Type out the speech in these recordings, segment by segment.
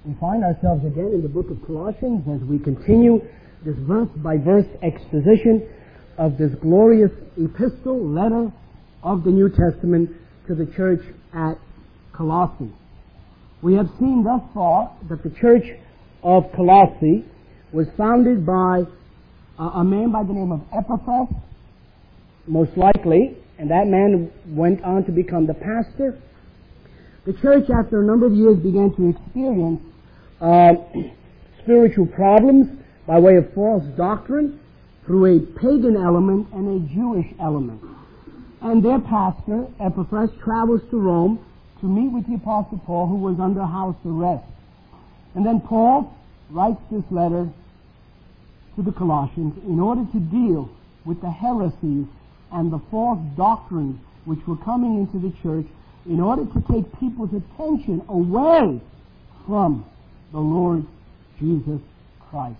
We find ourselves again in the book of Colossians as we continue this verse-by-verse exposition of this glorious epistle, letter of the New Testament to the church at Colossae. We have seen thus far that the church of Colossae was founded by a man by the name of Epaphras, most likely, and that man went on to become the pastor. The church, after a number of years, began to experience spiritual problems by way of false doctrine through a pagan element and a Jewish element. And their pastor, Epaphras, travels to Rome to meet with the Apostle Paul, who was under house arrest. And then Paul writes this letter to the Colossians in order to deal with the heresies and the false doctrines which were coming into the church, in order to take people's attention away from the Lord Jesus Christ.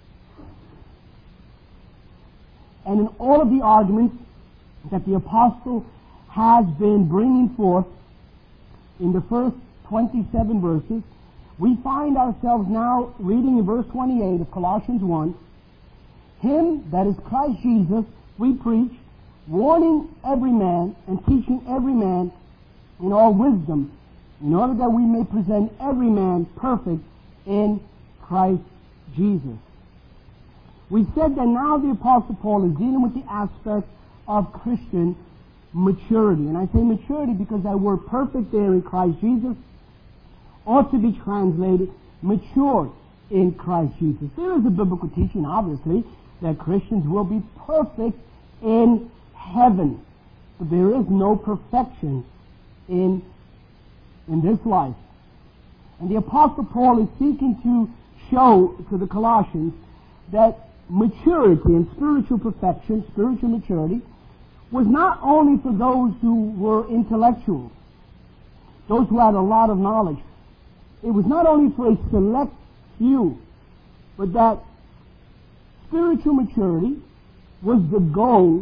And in all of the arguments that the apostle has been bringing forth in the first 27 verses, we find ourselves now reading in verse 28 of Colossians 1, Him, that is Christ Jesus, we preach, warning every man and teaching every man in all wisdom, in order that we may present every man perfect in Christ Jesus. We said that now the Apostle Paul is dealing with the aspect of Christian maturity. And I say maturity because that word perfect there in Christ Jesus ought to be translated mature in Christ Jesus. There is a biblical teaching, obviously, that Christians will be perfect in heaven. But there is no perfection in this life. And the Apostle Paul is seeking to show to the Colossians that maturity and spiritual perfection, spiritual maturity, was not only for those who were intellectuals, those who had a lot of knowledge. It was not only for a select few, but that spiritual maturity was the goal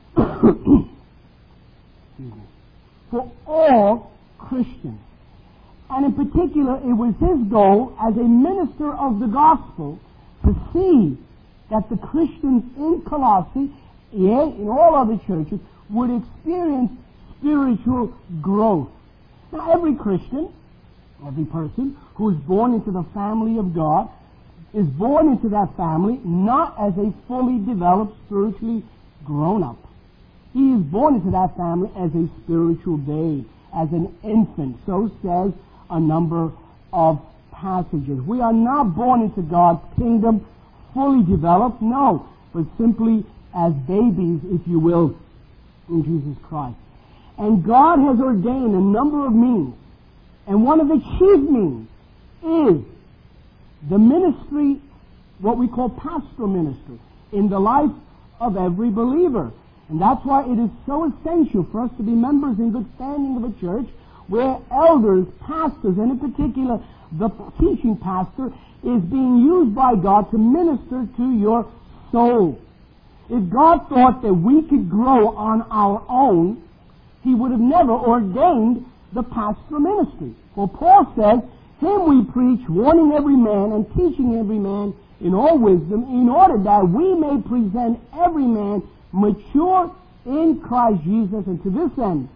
for all Christians. And in particular, it was his goal as a minister of the gospel to see that the Christians in Colossae, in all other churches, would experience spiritual growth. Now, every Christian, every person who is born into the family of God, is born into that family not as a fully developed, spiritually grown-up. He is born into that family as a spiritual babe, as an infant. So says a number of passages. We are not born into God's kingdom fully developed, no, but simply as babies, if you will, in Jesus Christ. And God has ordained a number of means, and one of the chief means is the ministry, what we call pastoral ministry, in the life of every believer. And that's why it is so essential for us to be members in good standing of a church where elders, pastors, and in particular the teaching pastor, is being used by God to minister to your soul. If God thought that we could grow on our own, He would have never ordained the pastoral ministry. For Paul says, Him we preach, warning every man and teaching every man in all wisdom, in order that we may present every man mature in Christ Jesus. And to this end,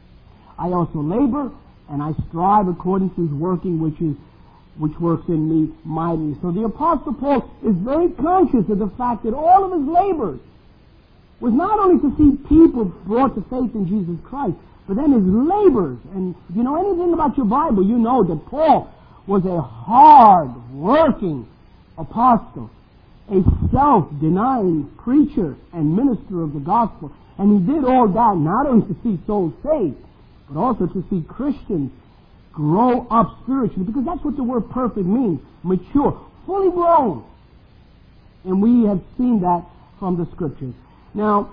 I also labor and I strive according to His working, which works in me mightily. So the Apostle Paul is very conscious of the fact that all of his labors was not only to see people brought to faith in Jesus Christ, but then his labors. And if you know anything about your Bible, you know that Paul was a hard-working apostle, a self-denying preacher and minister of the gospel. And he did all that not only to see souls saved, but also to see Christians grow up spiritually, because that's what the word perfect means, mature, fully grown. And we have seen that from the Scriptures. Now,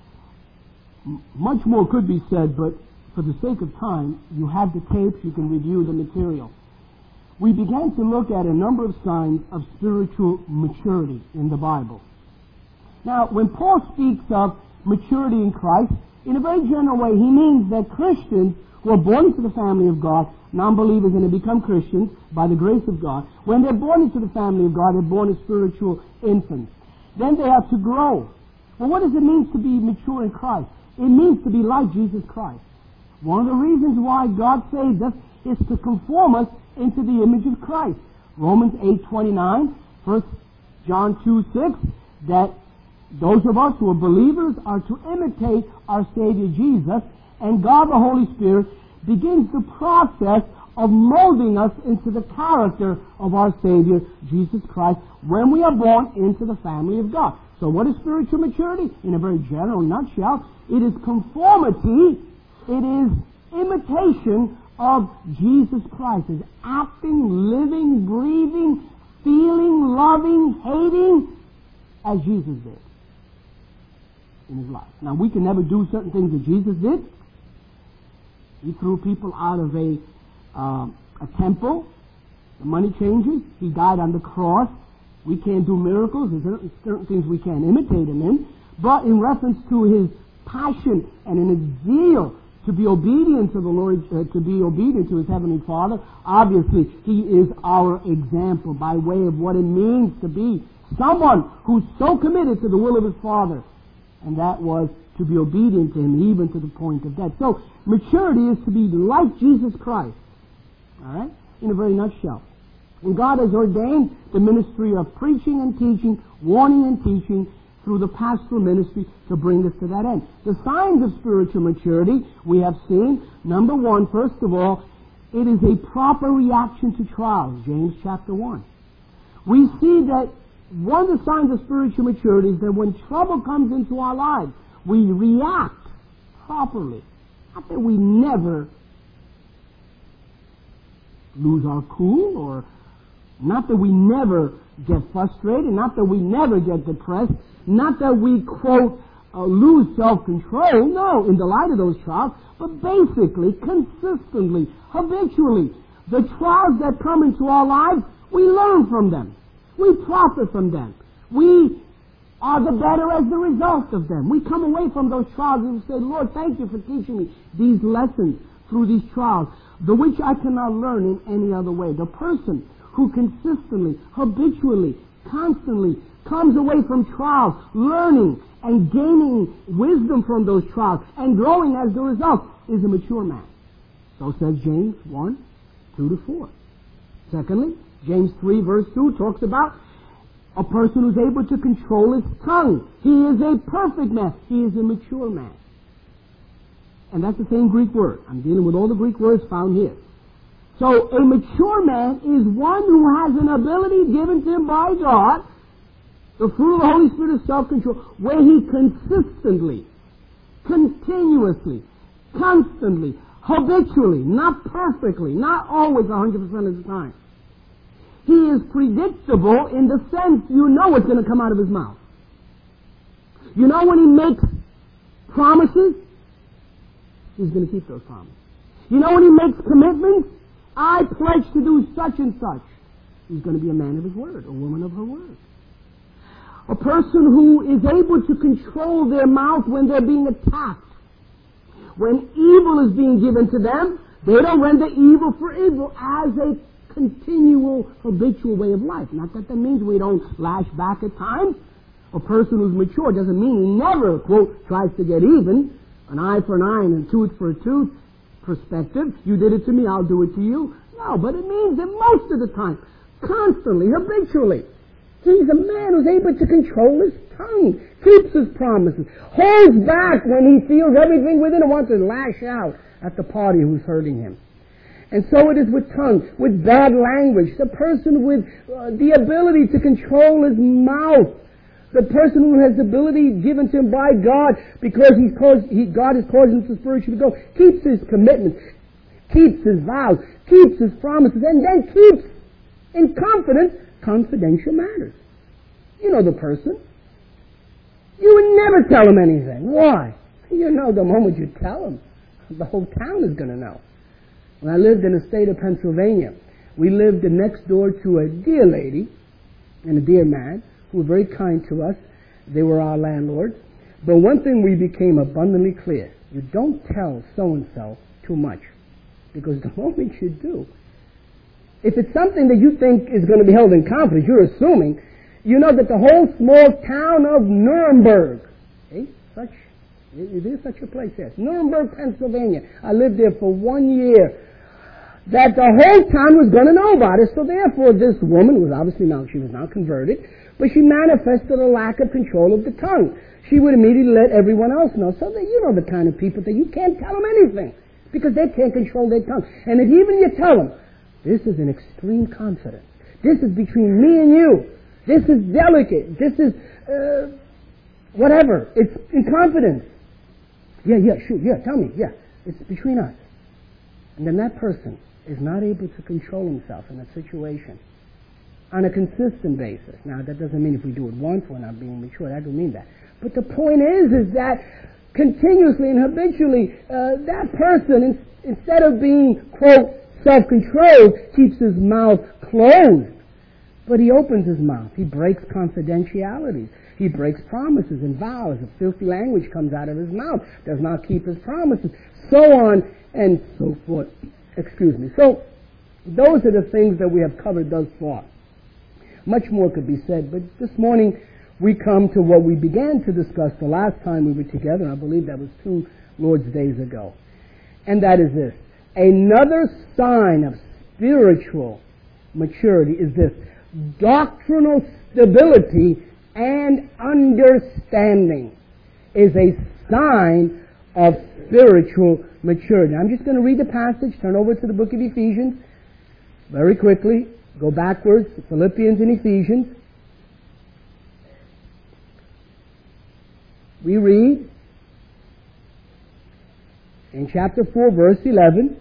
much more could be said, but for the sake of time, you have the tapes, you can review the material. We began to look at a number of signs of spiritual maturity in the Bible. Now, when Paul speaks of maturity in Christ, in a very general way, he means that Christians who are born into the family of God, non-believers, and they become Christians by the grace of God. When they're born into the family of God, they're born as spiritual infants. Then they have to grow. Well, what does it mean to be mature in Christ? It means to be like Jesus Christ. One of the reasons why God saved us is to conform us into the image of Christ. Romans 8:29, 1 John 2:6, that those of us who are believers are to imitate our Savior Jesus, and God the Holy Spirit begins the process of molding us into the character of our Savior Jesus Christ when we are born into the family of God. So what is spiritual maturity? In a very general nutshell, it is conformity, it is imitation of Jesus Christ. It's acting, living, breathing, feeling, loving, hating as Jesus did in his life. Now, we can never do certain things that Jesus did. He threw people out of a temple. The money changers. He died on the cross. We can't do miracles. There's certain things we can't imitate him in. But in reference to his passion and in his zeal to be obedient to the Lord, to be obedient to his Heavenly Father, obviously he is our example by way of what it means to be someone who's so committed to the will of his Father. And that was to be obedient to him even to the point of death. So maturity is to be like Jesus Christ. All right? In a very nutshell. And God has ordained the ministry of preaching and teaching, warning and teaching through the pastoral ministry to bring us to that end. The signs of spiritual maturity we have seen. Number one, first of all, it is a proper reaction to trials. James chapter 1. We see that one of the signs of spiritual maturity is that when trouble comes into our lives, we react properly. Not that we never lose our cool, or not that we never get frustrated, not that we never get depressed, not that we, quote, lose self-control, no, in the light of those trials, but basically, consistently, habitually, the trials that come into our lives, we learn from them. We profit from them. We are the better as the result of them. We come away from those trials and say, Lord, thank you for teaching me these lessons through these trials, the which I cannot learn in any other way. The person who consistently, habitually, constantly comes away from trials, learning and gaining wisdom from those trials and growing as the result is a mature man. So says James 1, 2-4. Secondly, James 3 verse 2 talks about a person who's able to control his tongue. He is a perfect man. He is a mature man. And that's the same Greek word. I'm dealing with all the Greek words found here. So a mature man is one who has an ability given to him by God, the fruit of the Holy Spirit of self-control, where he consistently, continuously, constantly, habitually, not perfectly, not always 100% of the time. He is predictable in the sense you know what's going to come out of his mouth. You know when he makes promises, he's going to keep those promises. You know when he makes commitments, I pledge to do such and such. He's going to be a man of his word, a woman of her word. A person who is able to control their mouth when they're being attacked. When evil is being given to them, they don't render evil for evil as a continual, habitual way of life. Not that means we don't lash back at times. A person who's mature doesn't mean he never, quote, tries to get even. An eye for an eye and a tooth for a tooth perspective. You did it to me, I'll do it to you. No, but it means that most of the time, constantly, habitually, he's a man who's able to control his tongue, keeps his promises, holds back when he feels everything within him wants to lash out at the party who's hurting him. And so it is with tongue, with bad language. The person with the ability to control his mouth. The person who has the ability given to him by God because God has caused him to spiritually go, keeps his commitments, keeps his vows, keeps his promises, and then keeps in confidence confidential matters. You know the person. You would never tell him anything. Why? You know the moment you tell him, the whole town is going to know. When I lived in the state of Pennsylvania, we lived next door to a dear lady and a dear man who were very kind to us. They were our landlords. But one thing we became abundantly clear. You don't tell so-and-so too much. Because the moment you do, if it's something that you think is going to be held in confidence, you're assuming, you know that the whole small town of Nuremberg, it is such a place, yes, Nuremberg, Pennsylvania, I lived there for 1 year, that the whole town was going to know about it, so therefore this woman was obviously she was now converted, but she manifested a lack of control of the tongue. She would immediately let everyone else know, so that you know the kind of people that you can't tell them anything, because they can't control their tongue. And if even you tell them, this is an extreme confidence. This is between me and you. This is delicate. This is whatever. It's in confidence. Tell me. Yeah, it's between us. And then that person is not able to control himself in a situation on a consistent basis. Now, that doesn't mean if we do it once we're not being mature. That doesn't mean that. But the point is that continuously and habitually, that person, instead of being, quote, self-controlled, keeps his mouth closed. But he opens his mouth. He breaks confidentialities. He breaks promises and vows. A filthy language comes out of his mouth. Does not keep his promises. So on and so forth. So, those are the things that we have covered thus far. Much more could be said, but this morning we come to what we began to discuss the last time we were together. I believe that was 2 Lord's Days ago. And that is this. Another sign of spiritual maturity is this: doctrinal stability and understanding is a sign of spiritual maturity. Now, I'm just going to read the passage, turn over to the book of Ephesians very quickly, go backwards to Philippians and Ephesians. We read in chapter 4, verse 11,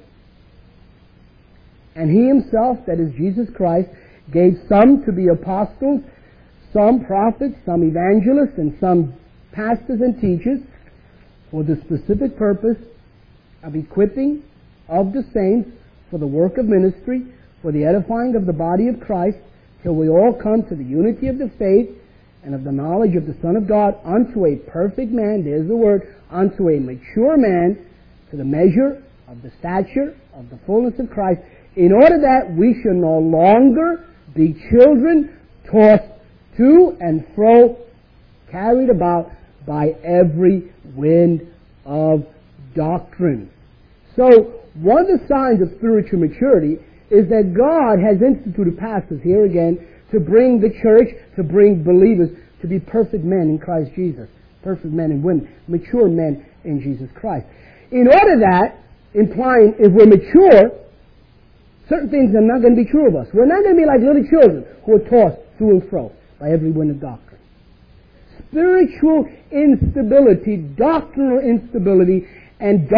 and he himself, that is Jesus Christ, gave some to be apostles, some prophets, some evangelists, and some pastors and teachers for the specific purpose of equipping of the saints for the work of ministry, for the edifying of the body of Christ, till we all come to the unity of the faith and of the knowledge of the Son of God, unto a perfect man, there's the word, unto a mature man, to the measure of the stature of the fullness of Christ, in order that we should no longer be children tossed to and fro, carried about by every wind of doctrine. So, one of the signs of spiritual maturity is that God has instituted pastors, here again, to bring the church, to bring believers to be perfect men in Christ Jesus. Perfect men and women, mature men in Jesus Christ. In order that, implying if we're mature, certain things are not going to be true of us. We're not going to be like little children who are tossed to and fro by every wind of doctrine. Spiritual instability, doctrinal instability, and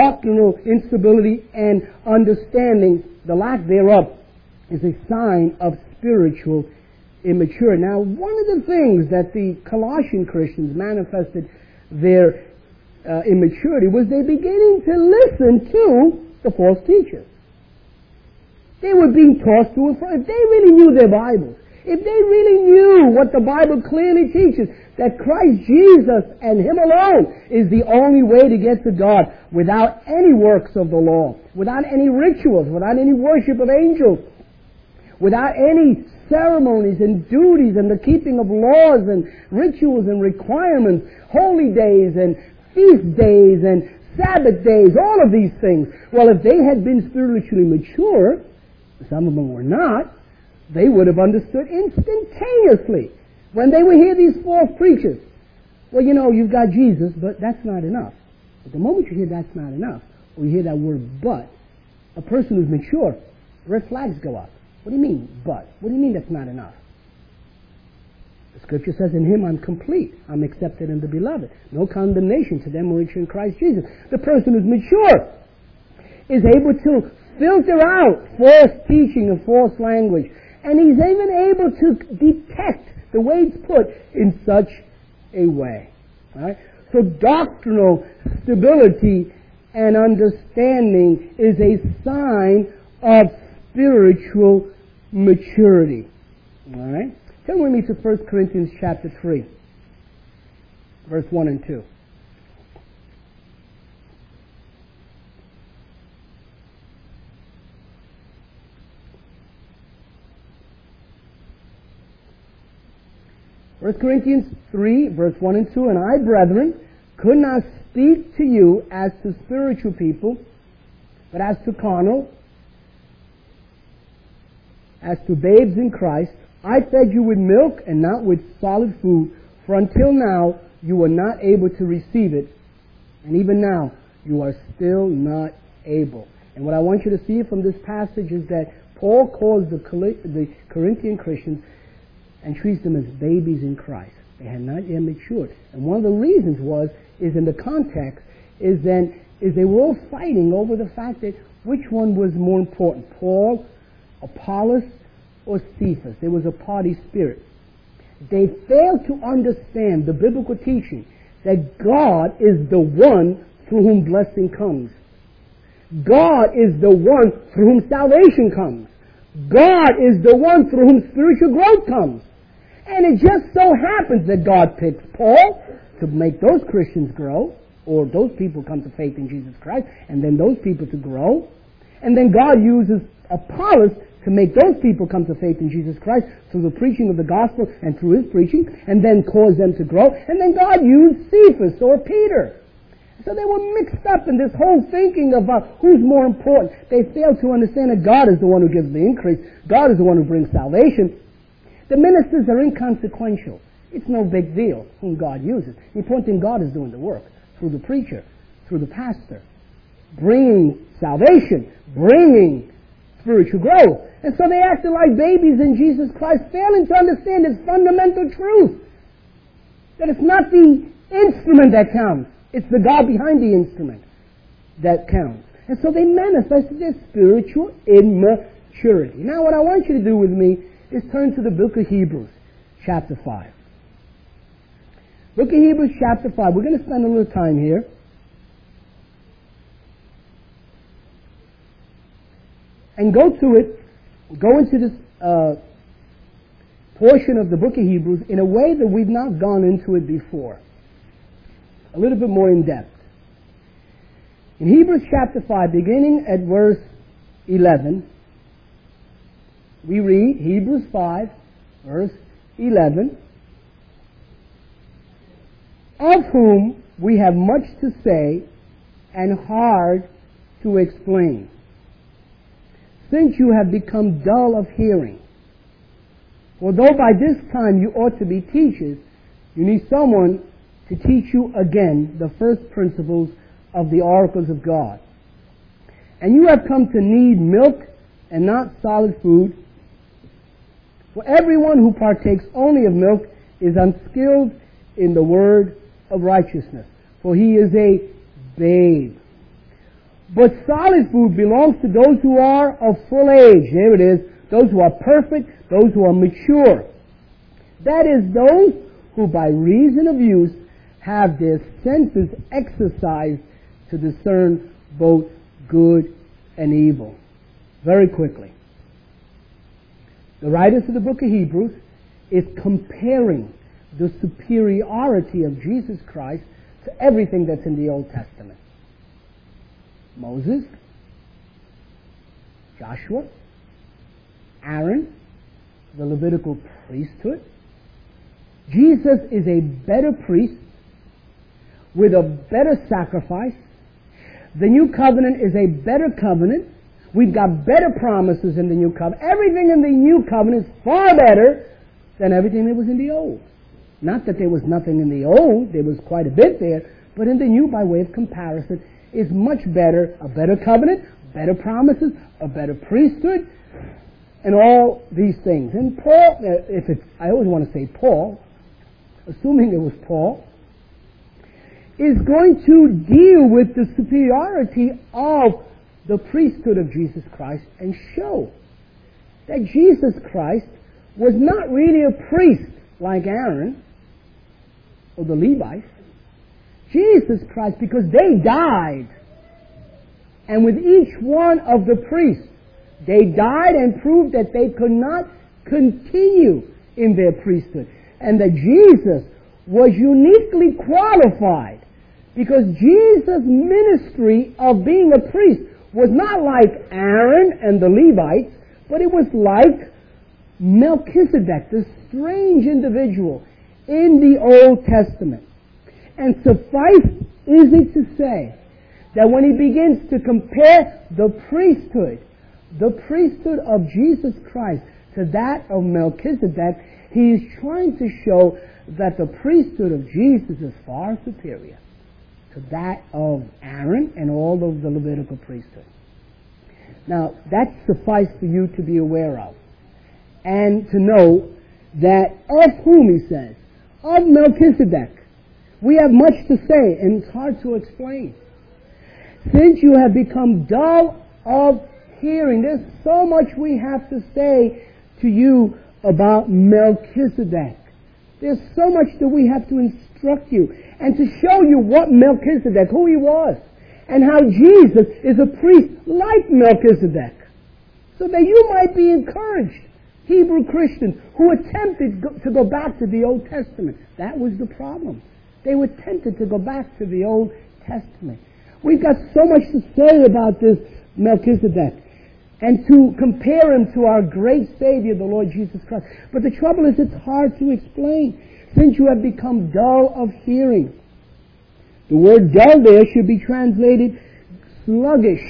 understanding, the lack thereof, is a sign of spiritual immaturity. Now, one of the things that the Colossian Christians manifested their immaturity was they beginning to listen to the false teachers. They were being tossed to and fro. If they really knew their Bibles, if they really knew what the Bible clearly teaches, that Christ Jesus and Him alone is the only way to get to God, without any works of the law, without any rituals, without any worship of angels, without any ceremonies and duties and the keeping of laws and rituals and requirements, holy days and feast days and Sabbath days, all of these things. Well, if they had been spiritually mature, some of them were not, they would have understood instantaneously when they would hear these false preachers. Well, you know, you've got Jesus, but that's not enough. But the moment you hear that's not enough, or you hear that word but, a person who's mature, red flags go up. What do you mean, but? What do you mean that's not enough? The Scripture says, in Him I'm complete. I'm accepted in the Beloved. No condemnation to them which are in Christ Jesus. The person who's mature is able to filter out false teaching and false language. And he's even able to detect the way it's put in such a way. Right? So doctrinal stability and understanding is a sign of spiritual maturity. All right? Turn with me to 1 Corinthians chapter 3, verse 1 and 2. 1 Corinthians 3, verse 1 and 2, and I, brethren, could not speak to you as to spiritual people, but as to carnal, as to babes in Christ. I fed you with milk and not with solid food, for until now you were not able to receive it, and even now you are still not able. And what I want you to see from this passage is that Paul calls the Corinthian Christians and treats them as babies in Christ. They had not yet matured. And one of the reasons is in the context, is they were all fighting over the fact that which one was more important, Paul, Apollos, or Cephas. There was a party spirit. They failed to understand the biblical teaching that God is the one through whom blessing comes. God is the one through whom salvation comes. God is the one through whom spiritual growth comes. And it just so happens that God picks Paul to make those Christians grow, or those people come to faith in Jesus Christ, and then those people to grow. And then God uses Apollos to make those people come to faith in Jesus Christ through the preaching of the gospel and through his preaching, and then cause them to grow. And then God used Cephas or Peter. So they were mixed up in this whole thinking about who's more important. They failed to understand that God is the one who gives the increase. God is the one who brings salvation. The ministers are inconsequential. It's no big deal whom God uses. The important thing, God is doing the work through the preacher, through the pastor, bringing salvation, bringing spiritual growth. And so they acted like babies in Jesus Christ, failing to understand this fundamental truth, that it's not the instrument that counts, it's the God behind the instrument that counts. And so they manifested their spiritual immaturity. Now what I want you to do with me is turn to the book of Hebrews, chapter 5. Book of Hebrews, chapter 5. We're going to spend a little time here. And go into this portion of the book of Hebrews in a way that we've not gone into it before. A little bit more in depth. In Hebrews chapter 5, beginning at verse 11, we read Hebrews 5, verse 11, of whom we have much to say and hard to explain, since you have become dull of hearing. For though by this time you ought to be teachers, you need someone to teach you again the first principles of the oracles of God. And you have come to need milk and not solid food. For everyone who partakes only of milk is unskilled in the word of righteousness, for he is a babe. But solid food belongs to those who are of full age. There it is. Those who are perfect, those who are mature. That is, those who by reason of use have their senses exercised to discern both good and evil. Very quickly. The writer to the book of Hebrews is comparing the superiority of Jesus Christ to everything that's in the Old Testament. Moses, Joshua, Aaron, the Levitical priesthood. Jesus is a better priest with a better sacrifice. The new covenant is a better covenant. We've got better promises in the new covenant. Everything in the new covenant is far better than everything that was in the old. Not that there was nothing in the old, there was quite a bit there, but in the new, by way of comparison, is much better, a better covenant, better promises, a better priesthood, and all these things. And Paul, I always want to say Paul, assuming it was Paul, is going to deal with the superiority of the priesthood of Jesus Christ and show that Jesus Christ was not really a priest like Aaron or the Levites. Jesus Christ, because they died, and with each one of the priests, they died and proved that they could not continue in their priesthood, and that Jesus was uniquely qualified, because Jesus' ministry of being a priest was not like Aaron and the Levites, but it was like Melchizedek, this strange individual in the Old Testament. And suffice is it to say that when he begins to compare the priesthood of Jesus Christ to that of Melchizedek, he is trying to show that the priesthood of Jesus is far superior to that of Aaron and all of the Levitical priesthood. Now, that suffices for you to be aware of, and to know that of whom, he says, of Melchizedek, we have much to say, and it's hard to explain. Since you have become dull of hearing, there's so much we have to say to you about Melchizedek. There's so much that we have to instruct you and to show you what Melchizedek, who he was, and how Jesus is a priest like Melchizedek, so that you might be encouraged, Hebrew Christians who attempted to go back to the Old Testament. That was the problem. They were tempted to go back to the Old Testament. We've got so much to say about this Melchizedek and to compare him to our great Savior, the Lord Jesus Christ. But the trouble is, it's hard to explain, since you have become dull of hearing. The word dull there should be translated sluggish,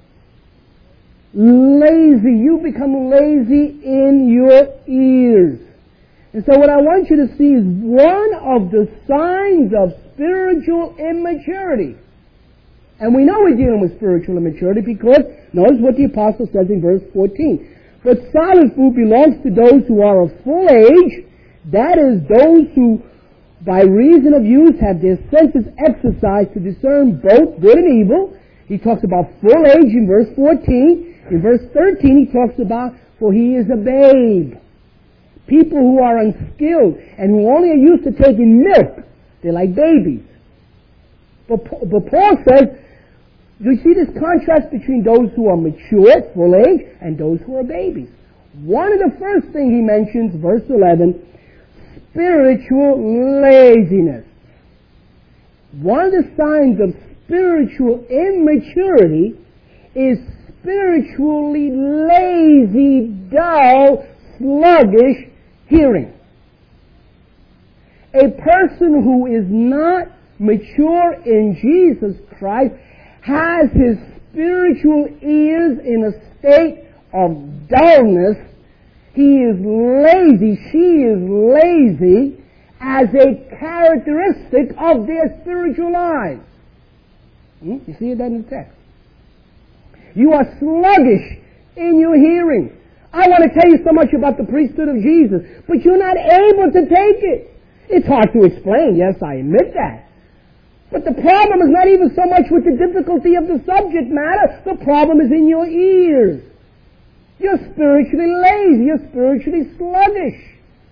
lazy. You become lazy in your ears. And so what I want you to see is one of the signs of spiritual immaturity. And we know we're dealing with spiritual immaturity because notice what the apostle says in verse 14. But solid food belongs to those who are of full age, that is, those who by reason of use have their senses exercised to discern both good and evil. He talks about full age in verse 14. In verse 13 he talks about, for he is a babe. People who are unskilled and who only are used to taking milk, they're like babies. But Paul says, do you see this contrast between those who are mature, full age, and those who are babies? One of the first things he mentions, verse 11, spiritual laziness. One of the signs of spiritual immaturity is spiritually lazy, dull, sluggish hearing. A person who is not mature in Jesus Christ has his spiritual ears in a state of dullness. He is lazy, she is lazy as a characteristic of their spiritual lives. You see that in the text. You are sluggish in your hearing. I want to tell you so much about the priesthood of Jesus, but you're not able to take it. It's hard to explain, yes, I admit that. But the problem is not even so much with the difficulty of the subject matter. The problem is in your ears. You're spiritually lazy. You're spiritually sluggish.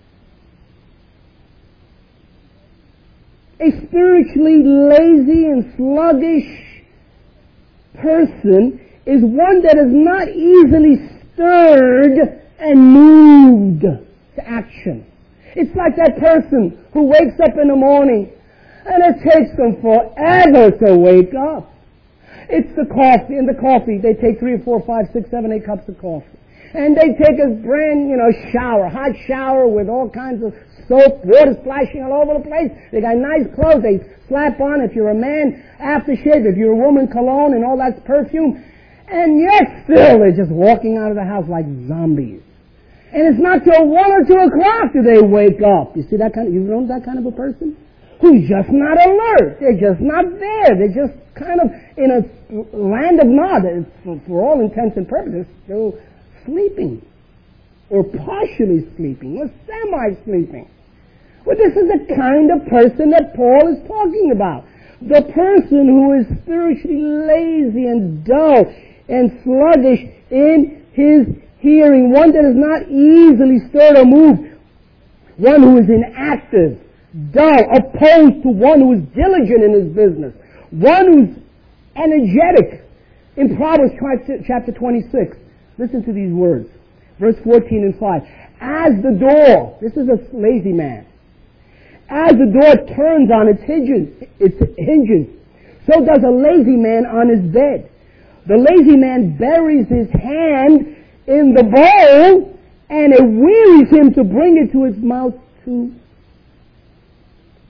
A spiritually lazy and sluggish person is one that is not easily stirred and moved to action. It's like that person who wakes up in the morning and it takes them forever to wake up. It's the coffee. In the coffee, they take 3 or 4, 5, 6, 7, 8 cups of coffee. And they take a shower, hot shower with all kinds of soap, water splashing all over the place. They got nice clothes they slap on. If you're a man, aftershave. If you're a woman, cologne and all that perfume. And yet still they're just walking out of the house like zombies. And it's not till 1 or 2 o'clock do they wake up. You see that kind of, you know that kind of a person? Who's just not alert. They're just not there. They're just kind of in a land of nod. For all intents and purposes, still sleeping. Or partially sleeping. Or semi-sleeping. Well, this is the kind of person that Paul is talking about. The person who is spiritually lazy and dull and sluggish in his hearing. One that is not easily stirred or moved. One who is inactive, dull, opposed to one who is diligent in his business. One who's energetic. In Proverbs chapter 26, listen to these words. Verse 14 and 5. As the door, this is a lazy man. As the door turns on its hinges, so does a lazy man on his bed. The lazy man buries his hand in the bowl, and it wearies him to bring it to his mouth to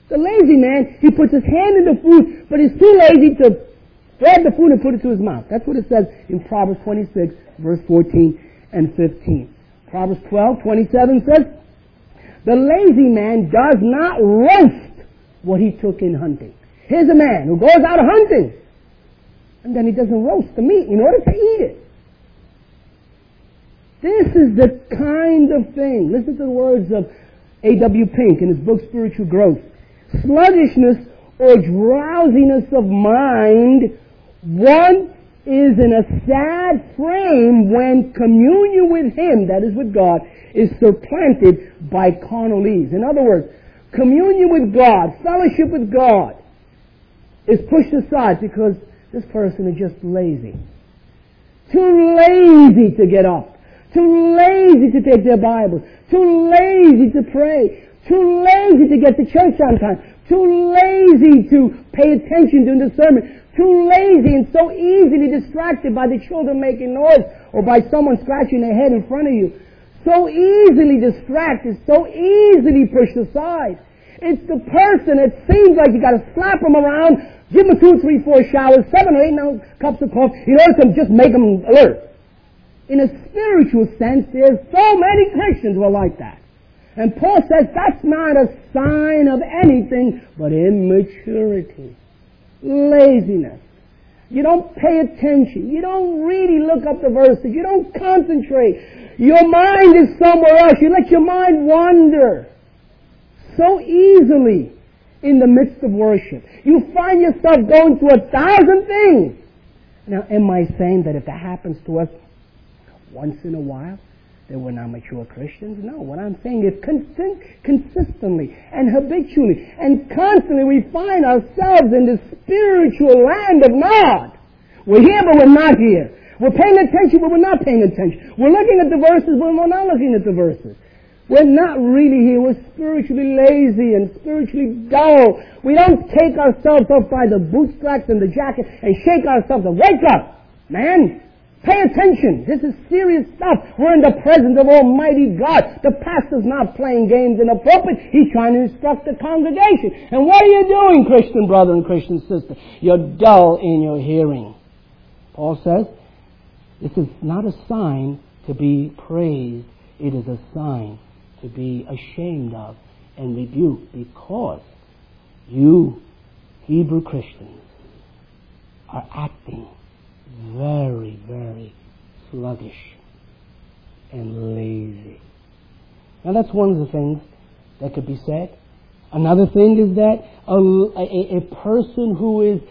The lazy man, he puts his hand in the food, but he's too lazy to grab the food and put it to his mouth. That's what it says in Proverbs 26, verse 14 and 15. Proverbs 12:27 says, the lazy man does not roast what he took in hunting. Here's a man who goes out hunting, and then he doesn't roast the meat in order to eat it. This is the kind of thing. Listen to the words of A.W. Pink in his book Spiritual Growth. Sluggishness or drowsiness of mind, one is in a sad frame when communion with Him, that is with God, is supplanted by carnal ease. In other words, communion with God, fellowship with God, is pushed aside because this person is just lazy. Too lazy to get up. Too lazy to take their Bible. Too lazy to pray. Too lazy to get to church on time. Too lazy to pay attention during the sermon. Too lazy and so easily distracted by the children making noise or by someone scratching their head in front of you. So easily distracted, so easily pushed aside. It's the person that seems like you got to slap them around, give them 2, 3, 4 showers, 7 or 8 cups of coffee in order to just make them alert. In a spiritual sense, there's so many Christians who are like that. And Paul says that's not a sign of anything but immaturity, laziness. You don't pay attention. You don't really look up the verses. You don't concentrate. Your mind is somewhere else. You let your mind wander so easily in the midst of worship. You find yourself going through 1,000 things. Now, am I saying that if that happens to us once in a while, that we're not mature Christians? No. What I'm saying is consistently and habitually and constantly we find ourselves in the spiritual land of God. We're here, but we're not here. We're paying attention, but we're not paying attention. We're looking at the verses, but we're not looking at the verses. We're not really here. We're spiritually lazy and spiritually dull. We don't take ourselves up by the bootstraps and the jacket and shake ourselves and wake up, man. Pay attention. This is serious stuff. We're in the presence of Almighty God. The pastor's not playing games in the pulpit. He's trying to instruct the congregation. And what are you doing, Christian brother and Christian sister? You're dull in your hearing. Paul says, this is not a sign to be praised. It is a sign to be ashamed of and rebuked, because you, Hebrew Christians, are acting very, very sluggish and lazy. Now that's one of the things that could be said. Another thing is that a person who is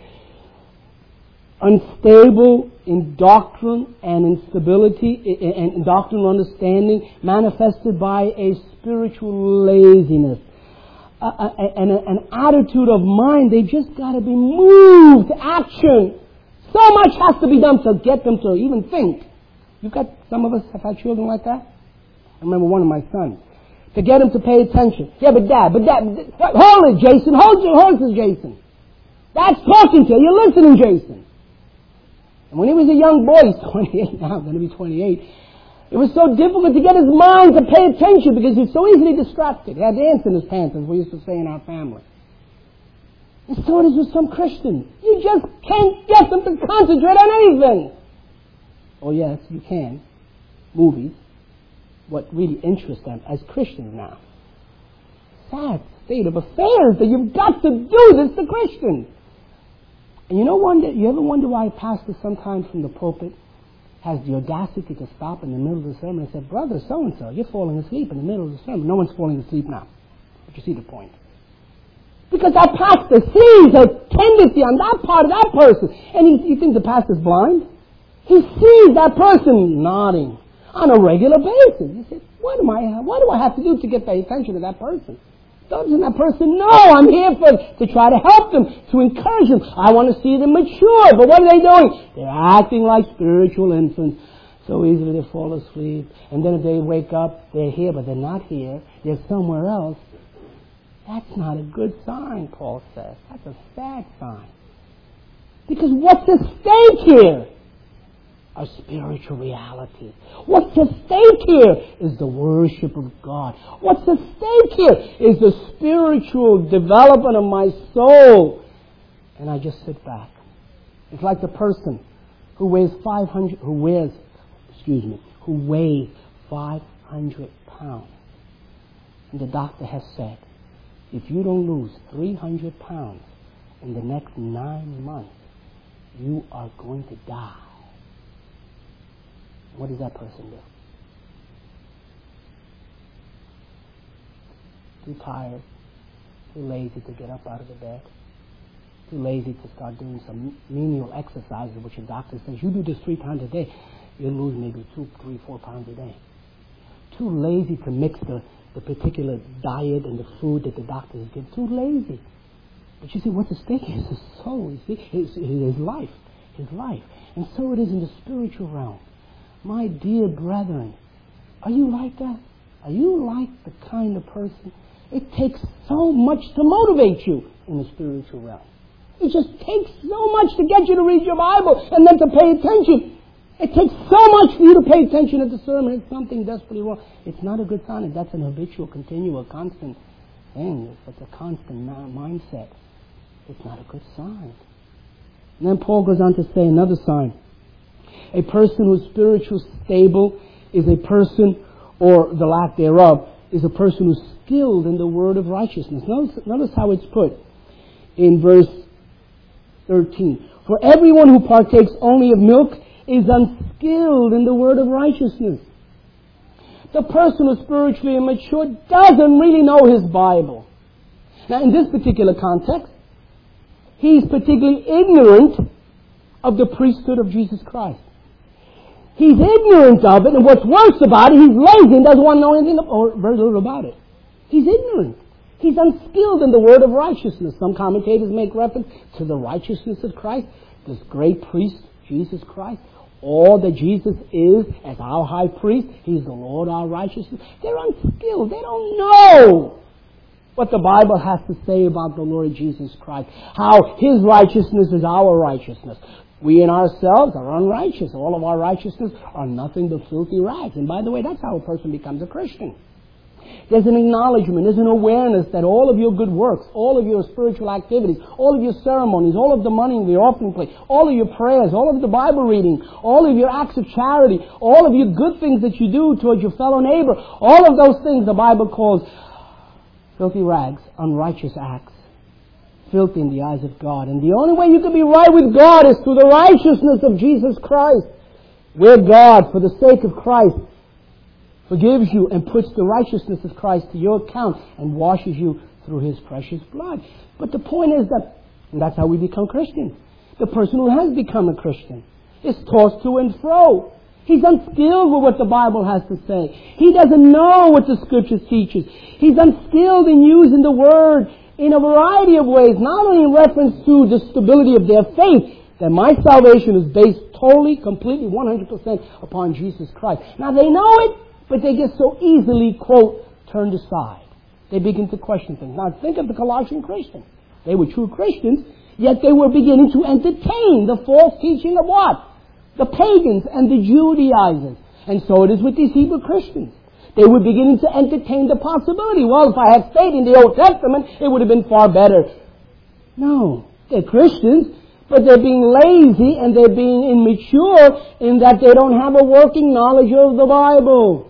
unstable in doctrine and in stability and doctrinal understanding, manifested by a spiritual laziness, an attitude of mind. They just got to be moved to action. So much has to be done to get them to even think. Some of us have had children like that. I remember one of my sons. To get him to pay attention. Yeah, but Dad, hold it, Jason. Hold your horses, Jason. Dad's talking to you. You're listening, Jason. And when he was a young boy, he's 28 now, going to be 28, it was so difficult to get his mind to pay attention because he was so easily distracted. He had ants in his pants, as we used to say in our family. And so it is with some Christians. You just can't get them to concentrate on anything. Oh yes, you can. Movies. What really interests them as Christians now. Sad state of affairs that you've got to do this to Christians. And you ever wonder why a pastor sometimes from the pulpit has the audacity to stop in the middle of the sermon and say, Brother so-and-so, you're falling asleep in the middle of the sermon. No one's falling asleep now. But you see the point. Because that pastor sees a tendency on that part of that person. And you think the pastor's blind? He sees that person nodding on a regular basis. He says, what do I have to do to get the attention of that person? Doesn't that person know I'm here to try to help them, to encourage them? I want to see them mature. But what are they doing? They're acting like spiritual infants. So easily they fall asleep. And then if they wake up, they're here, but they're not here. They're somewhere else. That's not a good sign, Paul says. That's a sad sign. Because what's at stake here? are spiritual realities. What's at stake here is the worship of God. What's at stake here is the spiritual development of my soul. And I just sit back. It's like the person who weighs 500 pounds. And the doctor has said, if you don't lose 300 pounds in the next 9 months, you are going to die. What does that person do? Too tired, too lazy to get up out of the bed, too lazy to start doing some menial exercises, which a doctor says, you do this 3 times a day, you'll lose maybe 2, 3, 4 pounds a day. Too lazy to mix the particular diet and the food that the doctors give. Too lazy. But you see, what's at stake is his soul, you see, his life. And so it is in the spiritual realm. My dear brethren, are you like that? Are you like the kind of person? It takes so much to motivate you in the spiritual realm. It just takes so much to get you to read your Bible and then to pay attention. It takes so much for you to pay attention at the sermon. It's something desperately wrong. It's not a good sign. That's an habitual, continual, constant thing. It's a constant mindset. It's not a good sign. And then Paul goes on to say another sign. A person who's spiritually stable is a person, or the lack thereof, is a person who's skilled in the word of righteousness. Notice how it's put in verse 13. For everyone who partakes only of milk is unskilled in the word of righteousness. The person who's spiritually immature doesn't really know his Bible. Now, in this particular context, he's particularly ignorant of the priesthood of Jesus Christ. He's ignorant of it, and what's worse about it, he's lazy and doesn't want to know anything or very little about it. He's ignorant. He's unskilled in the word of righteousness. Some commentators make reference to the righteousness of Christ, this great priest, Jesus Christ. All that Jesus is as our high priest, He's the Lord our righteousness. They're unskilled. They don't know what the Bible has to say about the Lord Jesus Christ. How His righteousness is our righteousness. We in ourselves are unrighteous. All of our righteousness are nothing but filthy rags. And by the way, that's how a person becomes a Christian. There's an acknowledgement, there's an awareness that all of your good works, all of your spiritual activities, all of your ceremonies, all of the money in the offering plate, all of your prayers, all of the Bible reading, all of your acts of charity, all of your good things that you do towards your fellow neighbor, all of those things the Bible calls filthy rags, unrighteous acts, filthy in the eyes of God. And the only way you can be right with God is through the righteousness of Jesus Christ, where God, for the sake of Christ, forgives you and puts the righteousness of Christ to your account and washes you through His precious blood. But the point is that's how we become Christians. The person who has become a Christian is tossed to and fro. He's unskilled with what the Bible has to say. He doesn't know what the Scriptures teaches. He's unskilled in using the Word in a variety of ways, not only in reference to the stability of their faith, that my salvation is based totally, completely, 100% upon Jesus Christ. Now they know it, but they get so easily, quote, turned aside. They begin to question things. Now think of the Colossian Christians. They were true Christians, yet they were beginning to entertain the false teaching of what? The pagans and the Judaizers. And so it is with these Hebrew Christians. They were beginning to entertain the possibility. Well, if I had stayed in the Old Testament, it would have been far better. No, they're Christians, but they're being lazy and they're being immature in that they don't have a working knowledge of the Bible.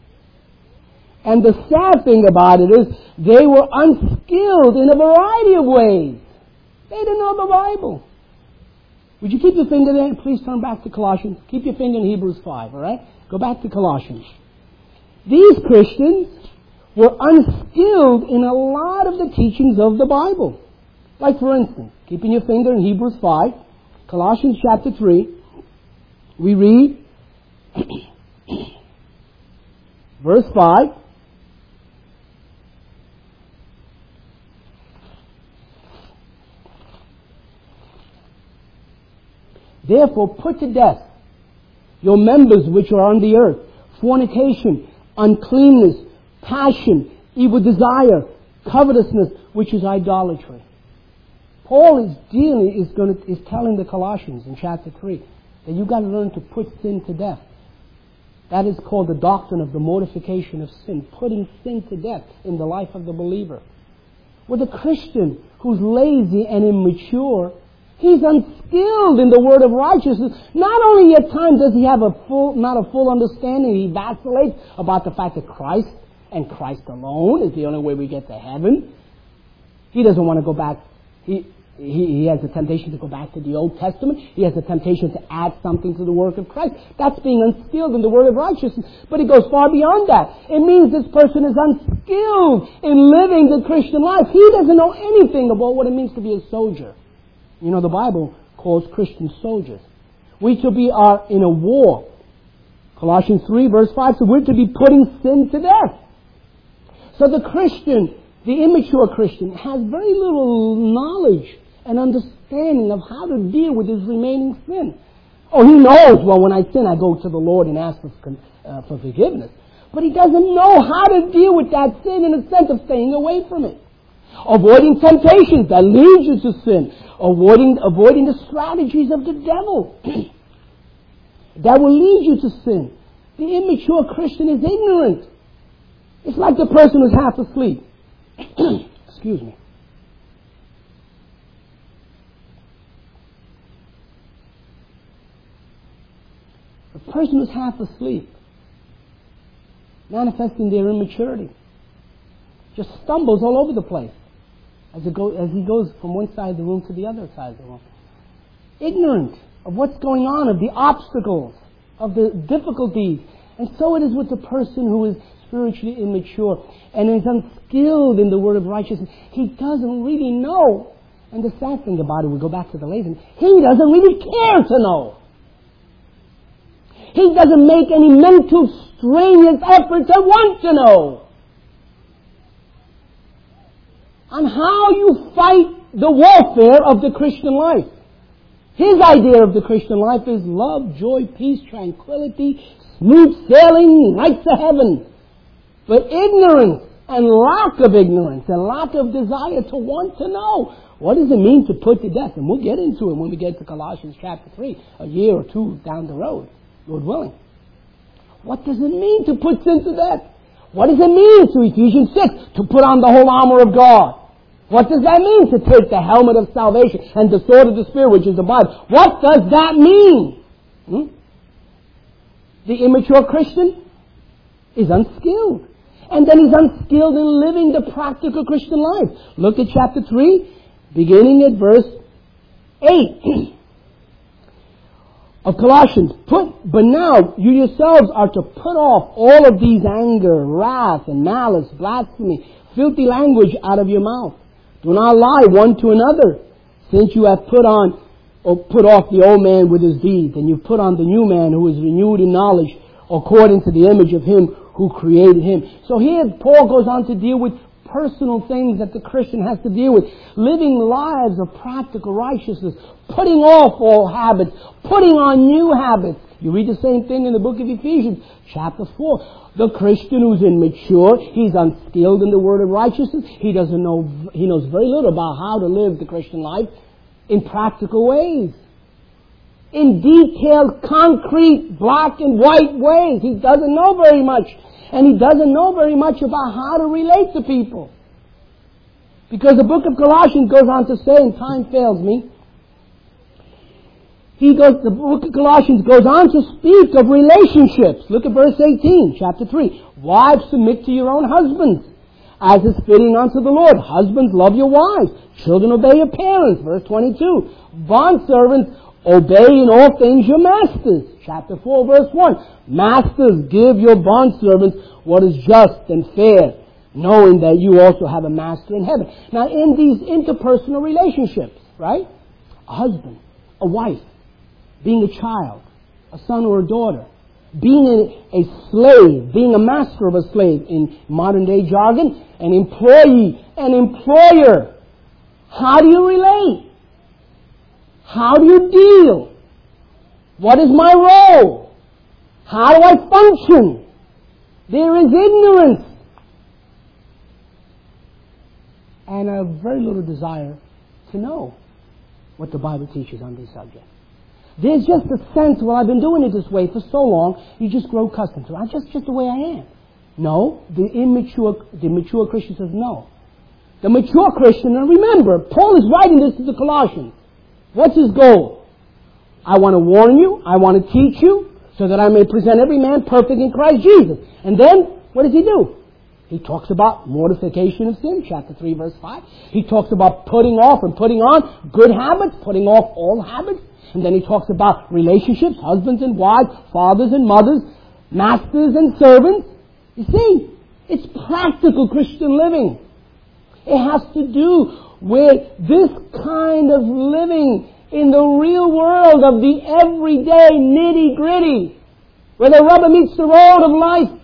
And the sad thing about it is they were unskilled in a variety of ways. They didn't know the Bible. Would you keep your finger there? Please turn back to Colossians. Keep your finger in Hebrews 5, all right? Go back to Colossians. These Christians were unskilled in a lot of the teachings of the Bible. Like, for instance, keeping your finger in Hebrews 5, Colossians chapter 3, we read verse 5. Therefore put to death your members which are on the earth, fornication, uncleanness, passion, evil desire, covetousness, which is idolatry. Paul is telling the Colossians in chapter 3, that you've got to learn to put sin to death. That is called the doctrine of the mortification of sin, putting sin to death in the life of the believer. With a Christian who's lazy and immature, he's unskilled in the word of righteousness. Not only at times does he have not a full understanding, he vacillates about the fact that Christ and Christ alone is the only way we get to heaven. He doesn't want to go back. He has the temptation to go back to the Old Testament. He has the temptation to add something to the work of Christ. That's being unskilled in the word of righteousness. But it goes far beyond that. It means this person is unskilled in living the Christian life. He doesn't know anything about what it means to be a soldier. You know, the Bible calls Christians soldiers. We to be in a war. Colossians 3 verse 5 says we're to be putting sin to death. So the Christian, the immature Christian, has very little knowledge and understanding of how to deal with his remaining sin. Oh, he knows, well, when I sin, I go to the Lord and ask for forgiveness. But he doesn't know how to deal with that sin in the sense of staying away from it. Avoiding temptations that lead you to sin. Avoiding the strategies of the devil that will lead you to sin. The immature Christian is ignorant. It's like the person who's half asleep. Excuse me. The person who's half asleep, manifesting their immaturity, just stumbles all over the place as he goes from one side of the room to the other side of the room. Ignorant of what's going on, of the obstacles, of the difficulties. And so it is with the person who is spiritually immature and is unskilled in the word of righteousness. He doesn't really know. And the sad thing about it, we go back to the laziness, he doesn't really care to know. He doesn't make any mental strenuous effort to want to know. On how you fight the warfare of the Christian life. His idea of the Christian life is love, joy, peace, tranquility, smooth sailing, right to heaven. But ignorance and lack of ignorance and lack of desire to want to know. What does it mean to put to death? And we'll get into it when we get to Colossians chapter 3, a year or two down the road, Lord willing. What does it mean to put sin to death? What does it mean to Ephesians 6 to put on the whole armor of God? What does that mean to take the helmet of salvation and the sword of the Spirit, which is the Bible? What does that mean? The immature Christian is unskilled. And then he's unskilled in living the practical Christian life. Look at chapter 3, beginning at verse 8 of Colossians. But now you yourselves are to put off all of these anger, wrath, and malice, blasphemy, filthy language out of your mouth. Do not lie one to another, since you have put off the old man with his deeds, and you've put on the new man who is renewed in knowledge according to the image of him who created him. So here Paul goes on to deal with personal things that the Christian has to deal with. Living lives of practical righteousness. Putting off all habits. Putting on new habits. You read the same thing in the book of Ephesians, chapter 4. The Christian who's immature, he's unskilled in the word of righteousness. He knows very little about how to live the Christian life in practical ways. In detailed, concrete, black and white ways. He doesn't know very much. And he doesn't know very much about how to relate to people. Because the book of Colossians goes on to say, and time fails me, the book of Colossians goes on to speak of relationships. Look at verse 18, chapter 3. Wives, submit to your own husbands, as is fitting unto the Lord. Husbands, love your wives. Children, obey your parents. Verse 22. Bondservants, obey in all things your masters. Chapter 4, verse 1. Masters, give your bondservants what is just and fair, knowing that you also have a master in heaven. Now, in these interpersonal relationships, right? A husband, a wife, being a child, a son or a daughter, being a slave, being a master of a slave, in modern day jargon, an employee, an employer. How do you relate? How do you deal? What is my role? How do I function? There is ignorance and a very little desire to know what the Bible teaches on this subject. There's just a sense, well, I've been doing it this way for so long, you just grow accustomed to it. I'm just the way I am. No, the mature Christian says no. The mature Christian, and remember, Paul is writing this to the Colossians. What's his goal? I want to warn you, I want to teach you, so that I may present every man perfect in Christ Jesus. And then, what does he do? He talks about mortification of sin, chapter 3, verse 5. He talks about putting off and putting on good habits, putting off all habits. And then he talks about relationships, husbands and wives, fathers and mothers, masters and servants. You see, it's practical Christian living. It has to do with this kind of living in the real world of the everyday nitty-gritty, where the rubber meets the road of life.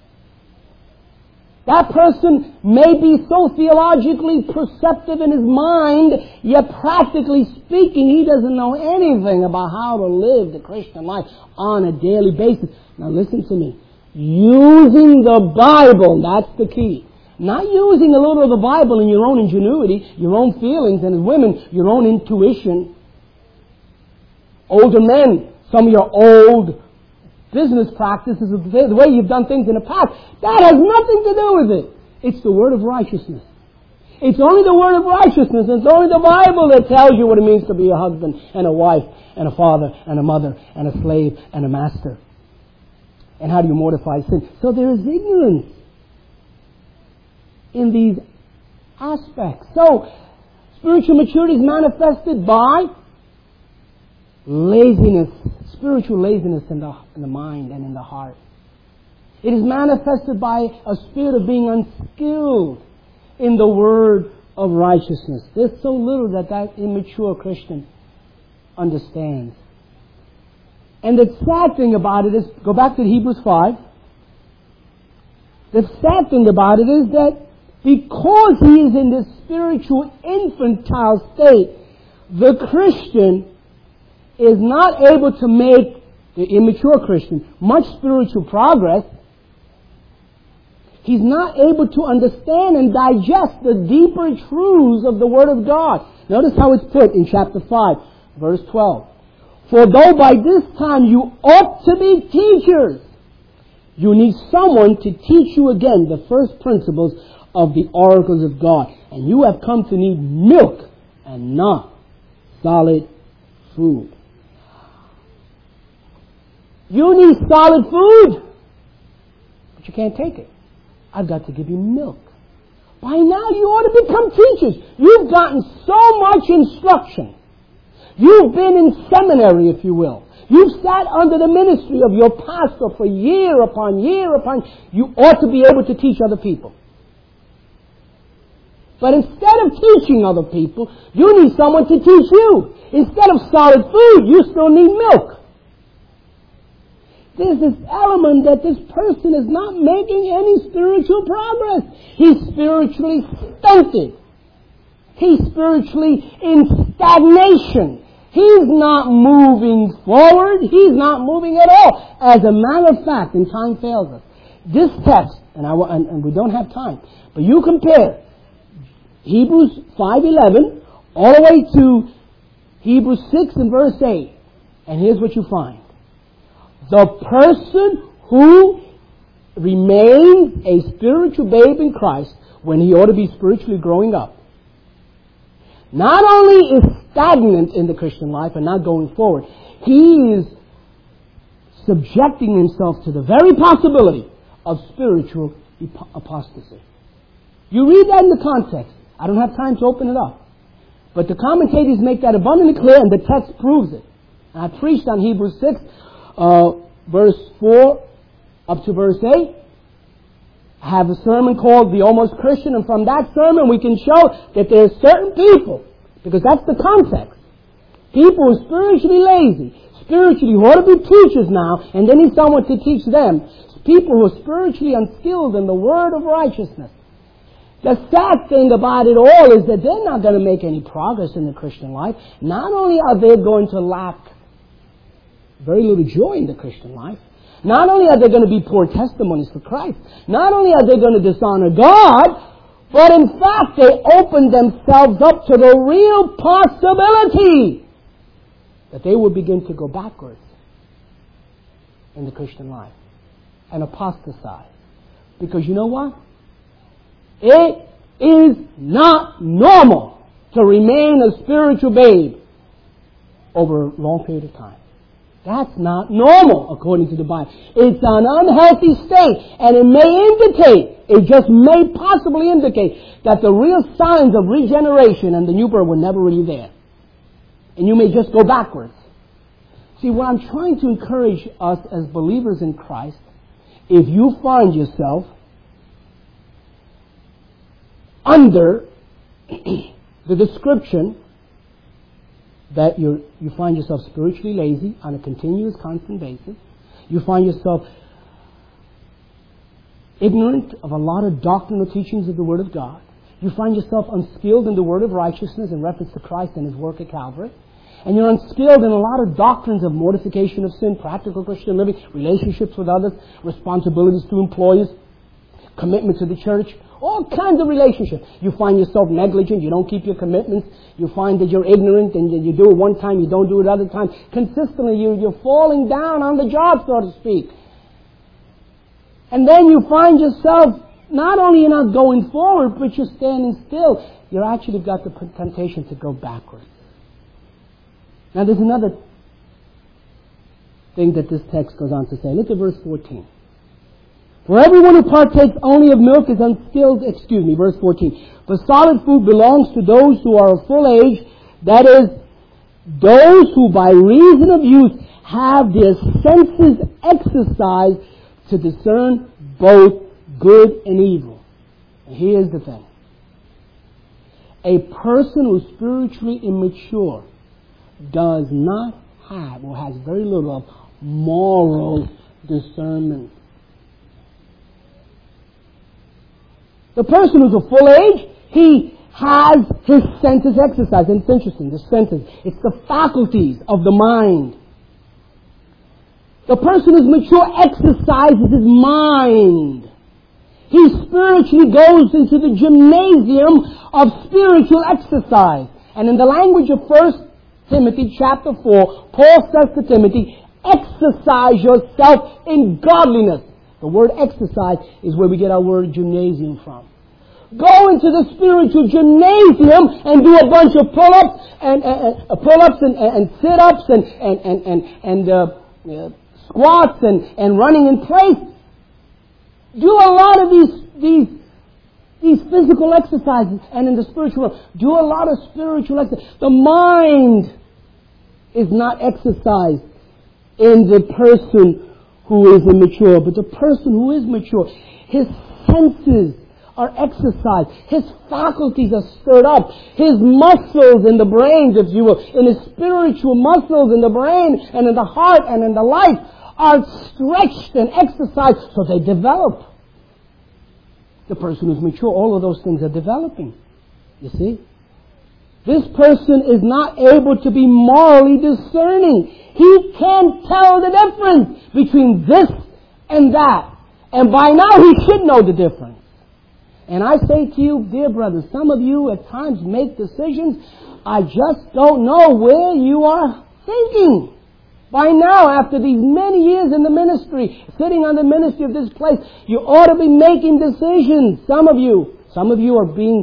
That person may be so theologically perceptive in his mind, yet practically speaking, he doesn't know anything about how to live the Christian life on a daily basis. Now listen to me. Using the Bible, that's the key. Not using a little of the Bible in your own ingenuity, your own feelings, and as women, your own intuition. Older men, some of your old business practices, the way you've done things in the past, that has nothing to do with it. It's the word of righteousness. It's only the word of righteousness. It's only the Bible that tells you what it means to be a husband and a wife and a father and a mother and a slave and a master. And how do you mortify sin? So there is ignorance in these aspects. So, spiritual maturity is manifested by laziness, spiritual laziness in the mind and in the heart. It is manifested by a spirit of being unskilled in the word of righteousness. There's so little that immature Christian understands. And the sad thing about it is, go back to Hebrews 5. The sad thing about it is that because he is in this spiritual infantile state, the Christian is not able to make, the immature Christian, much spiritual progress. He's not able to understand and digest the deeper truths of the Word of God. Notice how it's put in chapter 5, verse 12. For though by this time you ought to be teachers, you need someone to teach you again the first principles of the oracles of God. And you have come to need milk and not solid food. You need solid food, but you can't take it. I've got to give you milk. By now you ought to become teachers. You've gotten so much instruction. You've been in seminary, if you will. You've sat under the ministry of your pastor for year upon year upon. You ought to be able to teach other people. But instead of teaching other people, you need someone to teach you. Instead of solid food, you still need milk. There's this element that this person is not making any spiritual progress. He's spiritually stunted. He's spiritually in stagnation. He's not moving forward. He's not moving at all. As a matter of fact, and time fails us, this text, and we don't have time, but you compare Hebrews 5:11 all the way to Hebrews 6 and verse 8, and here's what you find. The person who remains a spiritual babe in Christ when he ought to be spiritually growing up, not only is stagnant in the Christian life and not going forward, he is subjecting himself to the very possibility of spiritual apostasy. You read that in the context. I don't have time to open it up. But the commentators make that abundantly clear, and the text proves it. And I preached on Hebrews 6, verse 4 up to verse 8. I have a sermon called The Almost Christian, and from that sermon we can show that there are certain people, because that's the context, people who are spiritually lazy, spiritually who ought to be teachers now, and they need someone to teach them. People who are spiritually unskilled in the word of righteousness. The sad thing about it all is that they're not going to make any progress in the Christian life. Not only are they going to lack very little joy in the Christian life, not only are they going to be poor testimonies for Christ, not only are they going to dishonor God, but in fact they open themselves up to the real possibility that they will begin to go backwards in the Christian life and apostatize. Because you know what? It is not normal to remain a spiritual babe over a long period of time. That's not normal, according to the Bible. It's an unhealthy state, and it may possibly indicate that the real signs of regeneration and the new birth were never really there. And you may just go backwards. See, what I'm trying to encourage us as believers in Christ, if you find yourself under the description that you find yourself spiritually lazy on a continuous, constant basis, you find yourself ignorant of a lot of doctrinal teachings of the Word of God, you find yourself unskilled in the word of righteousness in reference to Christ and His work at Calvary, and you're unskilled in a lot of doctrines of mortification of sin, practical Christian living, relationships with others, responsibilities to employers, commitment to the church, all kinds of relationships. You find yourself negligent, you don't keep your commitments, you find that you're ignorant and you do it one time, you don't do it other time. Consistently, you're falling down on the job, so to speak. And then you find yourself, not only you're not going forward, but you're standing still. You actually got the temptation to go backwards. Now there's another thing that this text goes on to say. Look at verse 14. For everyone who partakes only of milk is unskilled, verse 14. For solid food belongs to those who are of full age, that is, those who by reason of use have their senses exercised to discern both good and evil. And here's the thing. A person who is spiritually immature does not have, or has very little of, moral discernment. The person who's of full age, he has his senses exercised. And it's interesting, the senses. It's the faculties of the mind. The person who's mature exercises his mind. He spiritually goes into the gymnasium of spiritual exercise. And in the language of 1 Timothy chapter 4, Paul says to Timothy, exercise yourself in godliness. The word exercise is where we get our word gymnasium from. Go into the spiritual gymnasium and do a bunch of pull-ups and sit-ups and squats and running in place. Do a lot of these physical exercises, and in the spiritual world, do a lot of spiritual exercise. The mind is not exercised in the person who is immature, but the person who is mature, his senses are exercised, his faculties are stirred up, his muscles in the brain, if you will, in his spiritual muscles in the brain and in the heart and in the life are stretched and exercised, so they develop. The person who's mature, all of those things are developing. You see? This person is not able to be morally discerning. He can't tell the difference between this and that. And by now he should know the difference. And I say to you, dear brothers, some of you at times make decisions. I just don't know where you are thinking. By now, after these many years in the ministry, sitting on the ministry of this place, you ought to be making decisions. Some of you are being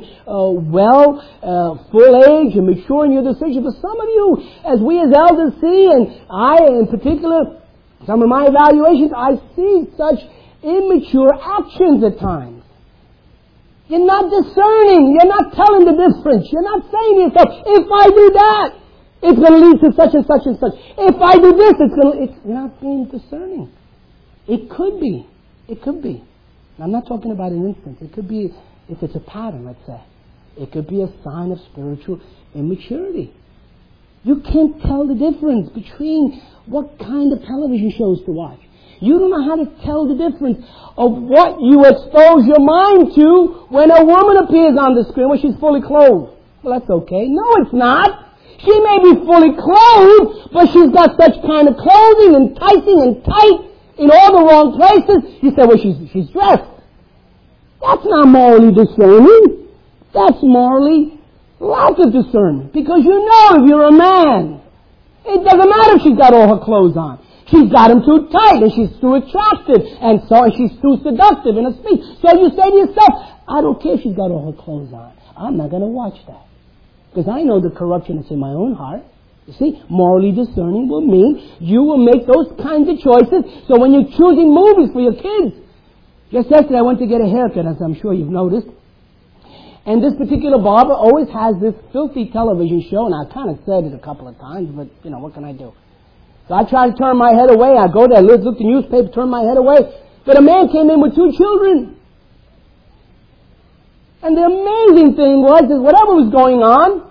full age and mature in your decisions. But some of you, as we as elders see, and I in particular, some of my evaluations, I see such immature actions at times. You're not discerning. You're not telling the difference. You're not saying to yourself, if I do that, it's going to lead to such and such and such. If I do this, it's not being discerning. It could be. It could be. I'm not talking about an instance. It could be, if it's a pattern, let's say. It could be a sign of spiritual immaturity. You can't tell the difference between what kind of television shows to watch. You don't know how to tell the difference of what you expose your mind to when a woman appears on the screen when she's fully clothed. Well, that's okay. No, it's not. She may be fully clothed, but she's got such kind of clothing, enticing and tight in all the wrong places. You say, well, she's dressed. That's not morally discerning. That's morally lack of discernment. Because you know if you're a man It doesn't matter if she's got all her clothes on. She's got them too tight, and she's too attractive, and she's too seductive in her speech. So you say to yourself, I don't care if she's got all her clothes on. I'm not going to watch that. Because I know the corruption that's in my own heart. You see, morally discerning will mean you will make those kinds of choices. So when you're choosing movies for your kids, just yesterday I went to get a haircut, as I'm sure you've noticed. And this particular barber always has this filthy television show, and I kind of said it a couple of times, but, what can I do? So I try to turn my head away. I go there, look the newspaper, turn my head away. But a man came in with 2 children. And the amazing thing was that whatever was going on,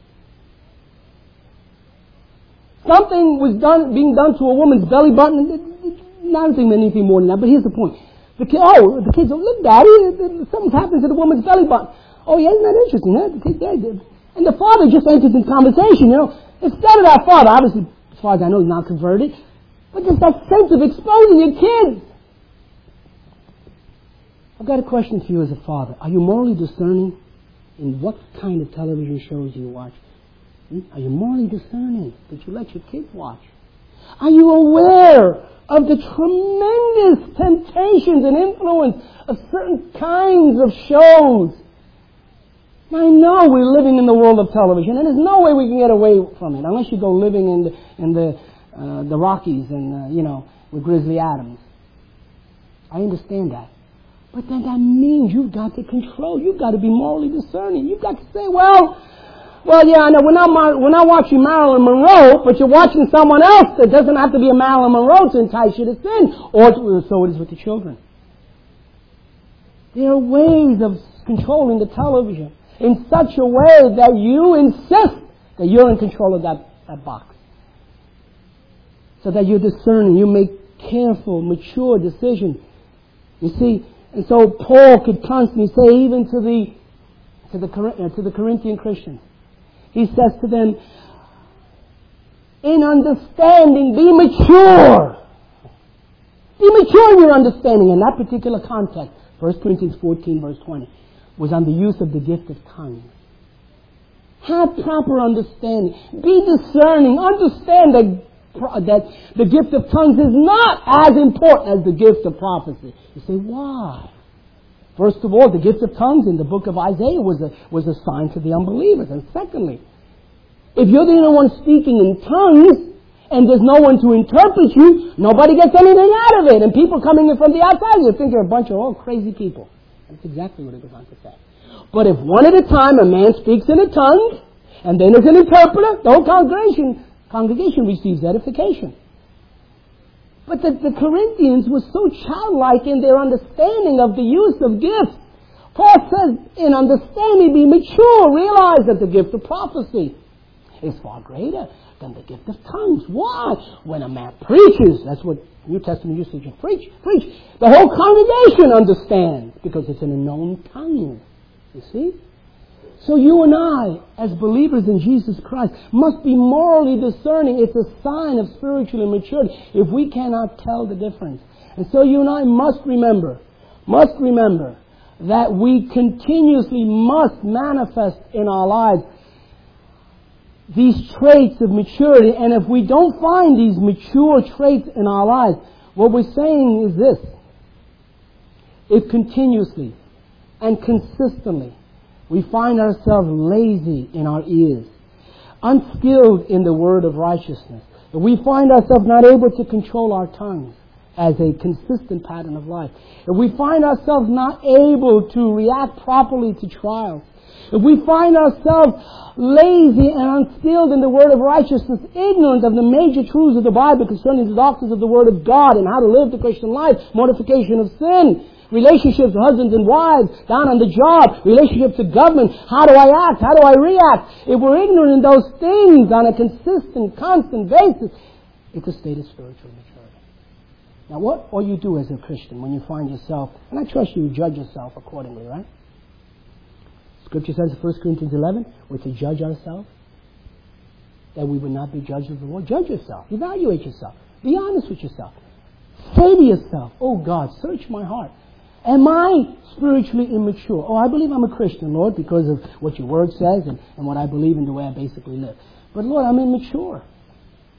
something was being done to a woman's belly button. Not anything more than that, but here's the point. The kids, look, Daddy, something's happening to the woman's belly button. Oh, yeah, isn't that interesting, huh? The kid, yeah. And the father just enters in conversation, Instead of that father, obviously, as far as I know, he's not converted, but just that sense of exposing your kids. I've got a question for you as a father. Are you morally discerning in what kind of television shows you watch? Are you morally discerning that you let your kids watch? Are you aware of the tremendous temptations and influence of certain kinds of shows? I know we're living in the world of television, and there's no way we can get away from it unless you go living in the Rockies and with Grizzly Adams. I understand that. But then that means you've got to control. You've got to be morally discerning. You've got to say, well, yeah, I know we're not watching Marilyn Monroe, but you're watching someone else that doesn't have to be a Marilyn Monroe to entice you to sin. Or so it is with the children. There are ways of controlling the television in such a way that you insist that you're in control of that box. So that you're discerning, you make careful, mature decisions. You see, and so Paul could constantly say, even to the Corinthian Christians, he says to them, in understanding, be mature. Be mature in your understanding. In that particular context, 1 Corinthians 14, verse 20, was on the use of the gift of tongues. Have proper understanding. Be discerning. Understand that the gift of tongues is not as important as the gift of prophecy. You say, why? First of all, the gift of tongues in the book of Isaiah was a sign to the unbelievers. And secondly, if you're the only one speaking in tongues and there's no one to interpret you, nobody gets anything out of it. And people coming in from the outside, you think you're a bunch of crazy people. That's exactly what it goes on to say. But if one at a time a man speaks in a tongue, and then there's an interpreter, the whole congregation receives edification. But the Corinthians were so childlike in their understanding of the use of gifts. Paul says, in understanding, be mature. Realize that the gift of prophecy is far greater than the gift of tongues. Why? When a man preaches, that's what New Testament usage of preach. The whole congregation understands because it's in a known tongue. You see? So you and I, as believers in Jesus Christ, must be morally discerning. It's a sign of spiritual immaturity if we cannot tell the difference. And so you and I must remember that we continuously must manifest in our lives these traits of maturity. And if we don't find these mature traits in our lives, what we're saying is this: if continuously and consistently we find ourselves lazy in our ears, unskilled in the word of righteousness, if we find ourselves not able to control our tongues as a consistent pattern of life, if we find ourselves not able to react properly to trials, if we find ourselves lazy and unskilled in the word of righteousness, ignorant of the major truths of the Bible concerning the doctrines of the word of God and how to live the Christian life, mortification of sin, relationships with husbands and wives, down on the job, relationships to government, how do I act, how do I react? If we're ignorant in those things on a consistent, constant basis, it's a state of spiritual maturity. Now what will you do as a Christian when you find yourself, and I trust you judge yourself accordingly, right? Scripture says in 1 Corinthians 11, we're to judge ourselves, that we would not be judged of the world. Judge yourself. Evaluate yourself. Be honest with yourself. Say to yourself, oh God, search my heart. Am I spiritually immature? Oh, I believe I'm a Christian, Lord, because of what your word says and what I believe in the way I basically live. But Lord, I'm immature.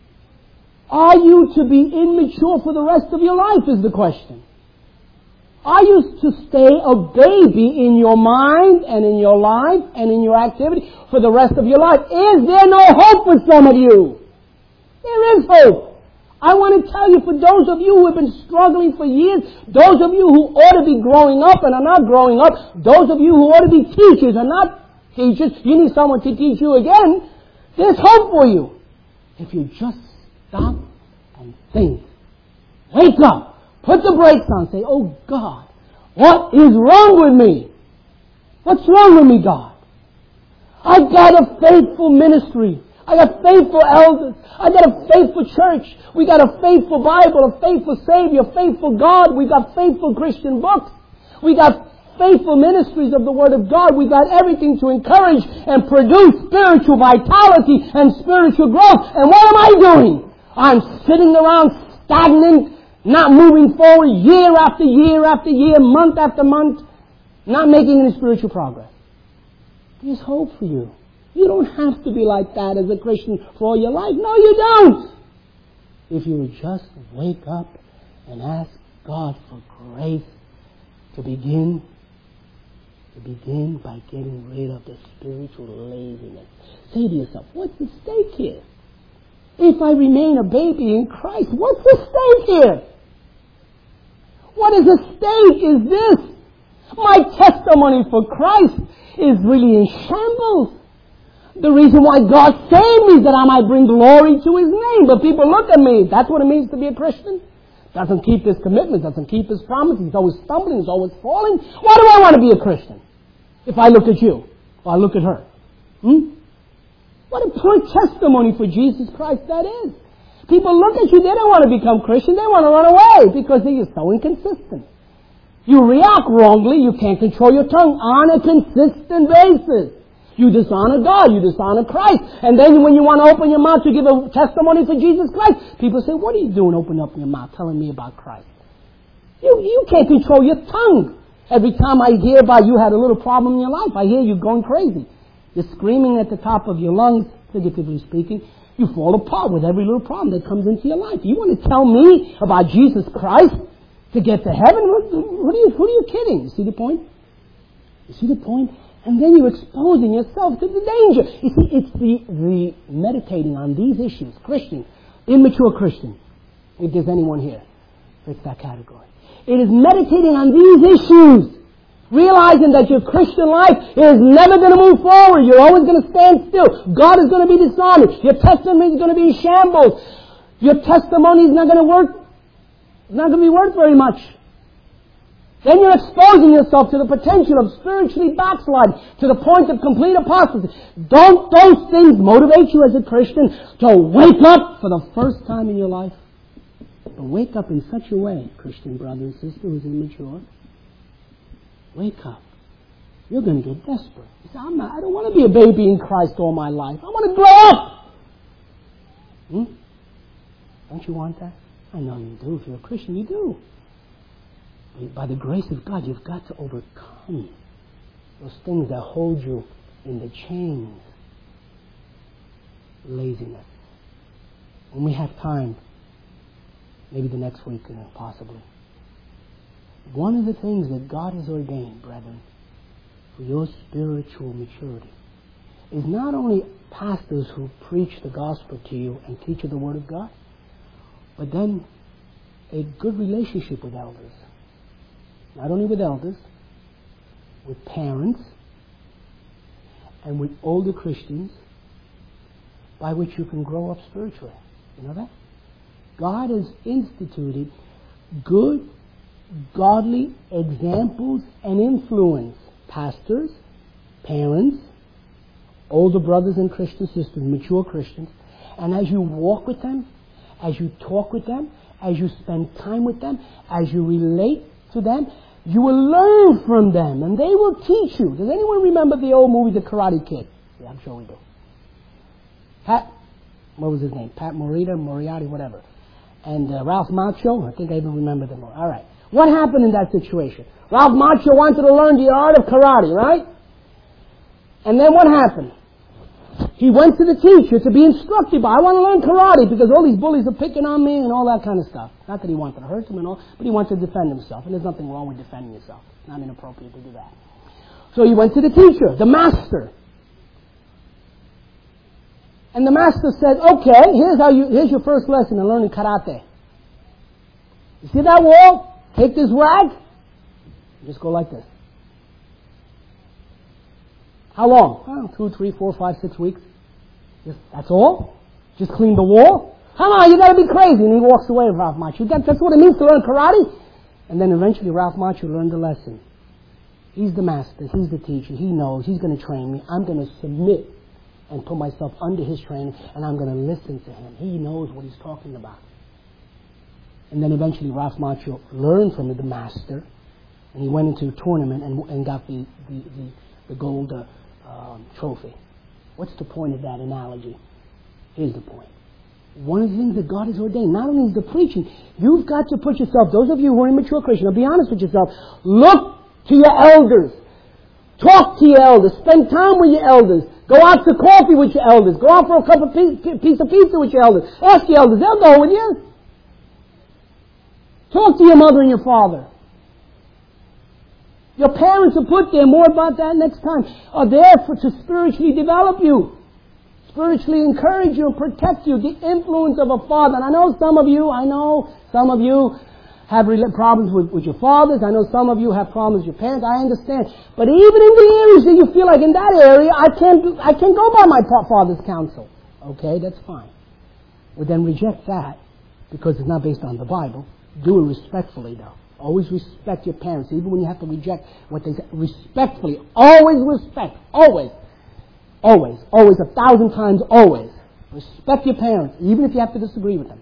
Are you to be immature for the rest of your life is the question. Are you to stay a baby in your mind and in your life and in your activity for the rest of your life? Is there no hope for some of you? There is hope. I want to tell you, for those of you who have been struggling for years, those of you who ought to be growing up and are not growing up, those of you who ought to be teachers and not teachers, you need someone to teach you again. There's hope for you. If you just stop and think. Wake up. Put the brakes on. Say, oh God, what is wrong with me? What's wrong with me, God? I've got a faithful ministry. I got faithful elders. I got a faithful church. We got a faithful Bible, a faithful Savior, a faithful God. We got faithful Christian books. We got faithful ministries of the Word of God. We got everything to encourage and produce spiritual vitality and spiritual growth. And what am I doing? I'm sitting around stagnant, not moving forward year after year after year, month after month, not making any spiritual progress. There's hope for you. You don't have to be like that as a Christian for all your life. No, you don't. If you would just wake up and ask God for grace to begin by getting rid of the spiritual laziness. Say to yourself, what's the stake here? If I remain a baby in Christ, what's the stake here? What is the stake is this? My testimony for Christ is really in shambles. The reason why God saved me is that I might bring glory to His name. But people look at me. That's what it means to be a Christian. Doesn't keep his commitment, doesn't keep his promise. He's always stumbling, he's always falling. Why do I want to be a Christian? If I look at you, or I look at her. What a poor testimony for Jesus Christ that is. People look at you, they don't want to become Christian, they want to run away because they are so inconsistent. You react wrongly, you can't control your tongue on a consistent basis. You dishonor God, you dishonor Christ. And then when you want to open your mouth to give a testimony for Jesus Christ, people say, what are you doing opening up your mouth telling me about Christ? You can't control your tongue. Every time I hear about you had a little problem in your life, I hear you going crazy. You're screaming at the top of your lungs, figuratively speaking. You fall apart with every little problem that comes into your life. You want to tell me about Jesus Christ to get to heaven? Who are you kidding? You see the point? You see the point? And then you're exposing yourself to the danger. You see, it's the meditating on these issues. Christian, immature Christian, if there's anyone here, fits that category. It is meditating on these issues, realizing that your Christian life is never going to move forward. You're always going to stand still. God is going to be dishonored. Your testimony is going to be in shambles. Your testimony is not going to work. It's not going to be worth very much. Then you're exposing yourself to the potential of spiritually backsliding to the point of complete apostasy. Don't those things motivate you as a Christian to wake up for the first time in your life? But wake up in such a way, Christian brother and sister who's immature. Wake up. You're going to get desperate. You say, I don't want to be a baby in Christ all my life. I want to grow up. Don't you want that? I know you do. If you're a Christian, you do. By the grace of God, you've got to overcome those things that hold you in the chains. Laziness. When we have time, maybe the next week, possibly. One of the things that God has ordained, brethren, for your spiritual maturity is not only pastors who preach the gospel to you and teach you the Word of God, but then a good relationship with elders. Not only with elders, with parents, and with older Christians, by which you can grow up spiritually. You know that? God has instituted good, godly examples and influence. Pastors, parents, older brothers and Christian sisters, mature Christians. And as you walk with them, as you talk with them, as you spend time with them, as you relate to them, you will learn from them, and they will teach you. Does anyone remember the old movie, The Karate Kid? Yeah, I'm sure we do. What was his name? Pat Moriarty, whatever. And Ralph Macchio, I think I even remember them all. All right. What happened in that situation? Ralph Macchio wanted to learn the art of karate, right? And then what happened? he went to the teacher to be instructed by, I want to learn karate because all these bullies are picking on me and all that kind of stuff. Not that he wanted to hurt them and all, but he wanted to defend himself. And there's nothing wrong with defending yourself. It's not inappropriate to do that. So he went to the teacher, the master. And the master said, okay, here's your first lesson in learning karate. You see that wall? Take this rag, and just go like this. How long? 2, 3, 4, 5, 6 weeks. That's all? Just clean the wall? Come on, you gotta be crazy. And he walks away, Ralph Macchio. That's what it means to learn karate. And then eventually Ralph Macchio learned the lesson. He's the master, he's the teacher, he knows, he's gonna train me. I'm gonna submit and put myself under his training, and I'm gonna listen to him. He knows what he's talking about. And then eventually Ralph Macchio learned from the master, and he went into a tournament and got the gold trophy. What's the point of that analogy? Here's the point. One of the things that God has ordained, not only is the preaching, you've got to put yourself, those of you who are immature Christians, be honest with yourself, look to your elders. Talk to your elders. Spend time with your elders. Go out to coffee with your elders. Go out for a cup of piece of pizza with your elders. Ask your elders. They'll go with you. Talk to your mother and your father. Your parents are put there, more about that next time, are there to spiritually develop you, spiritually encourage you and protect you, the influence of a father. And I know some of you have problems with your fathers. I know some of you have problems with your parents. I understand. But even in the areas that you feel like in that area, I can't go by my father's counsel. Okay, that's fine. Well, then reject that because it's not based on the Bible. Do it respectfully, though. Always respect your parents, even when you have to reject what they say. Respectfully. Always respect. Always. Always. Always. 1,000 times always. Respect your parents, even if you have to disagree with them.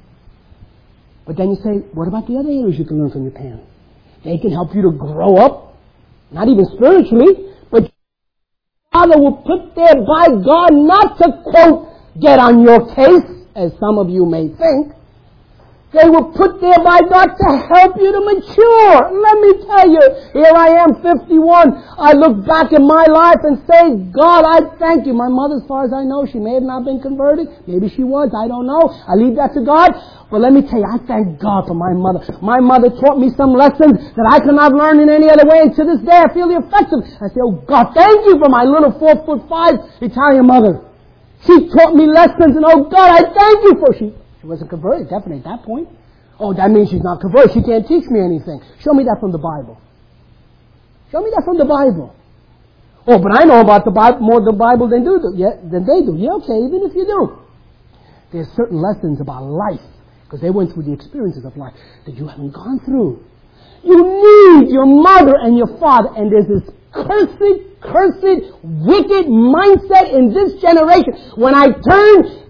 But then you say, what about the other areas you can learn from your parents? They can help you to grow up, not even spiritually, but Father will put there by God not to, quote, get on your case, as some of you may think. They were put there by God to help you to mature. Let me tell you, here I am, 51. I look back in my life and say, God, I thank you. My mother, as far as I know, she may have not been converted. Maybe she was. I don't know. I leave that to God. But let me tell you, I thank God for my mother. My mother taught me some lessons that I could not learn in any other way. And to this day, I feel the effects of it. I say, oh God, thank you for my little 4'5" Italian mother. She taught me lessons, and oh God, I thank you for she wasn't converted, definitely at that point. Oh, that means she's not converted. She can't teach me anything. Show me that from the Bible. Show me that from the Bible. Oh, but I know about the Bible, more of the Bible than they do. Yeah, okay, even if you do. There's certain lessons about life, because they went through the experiences of life that you haven't gone through. You need your mother and your father, and there's this cursed, wicked mindset in this generation. When I turned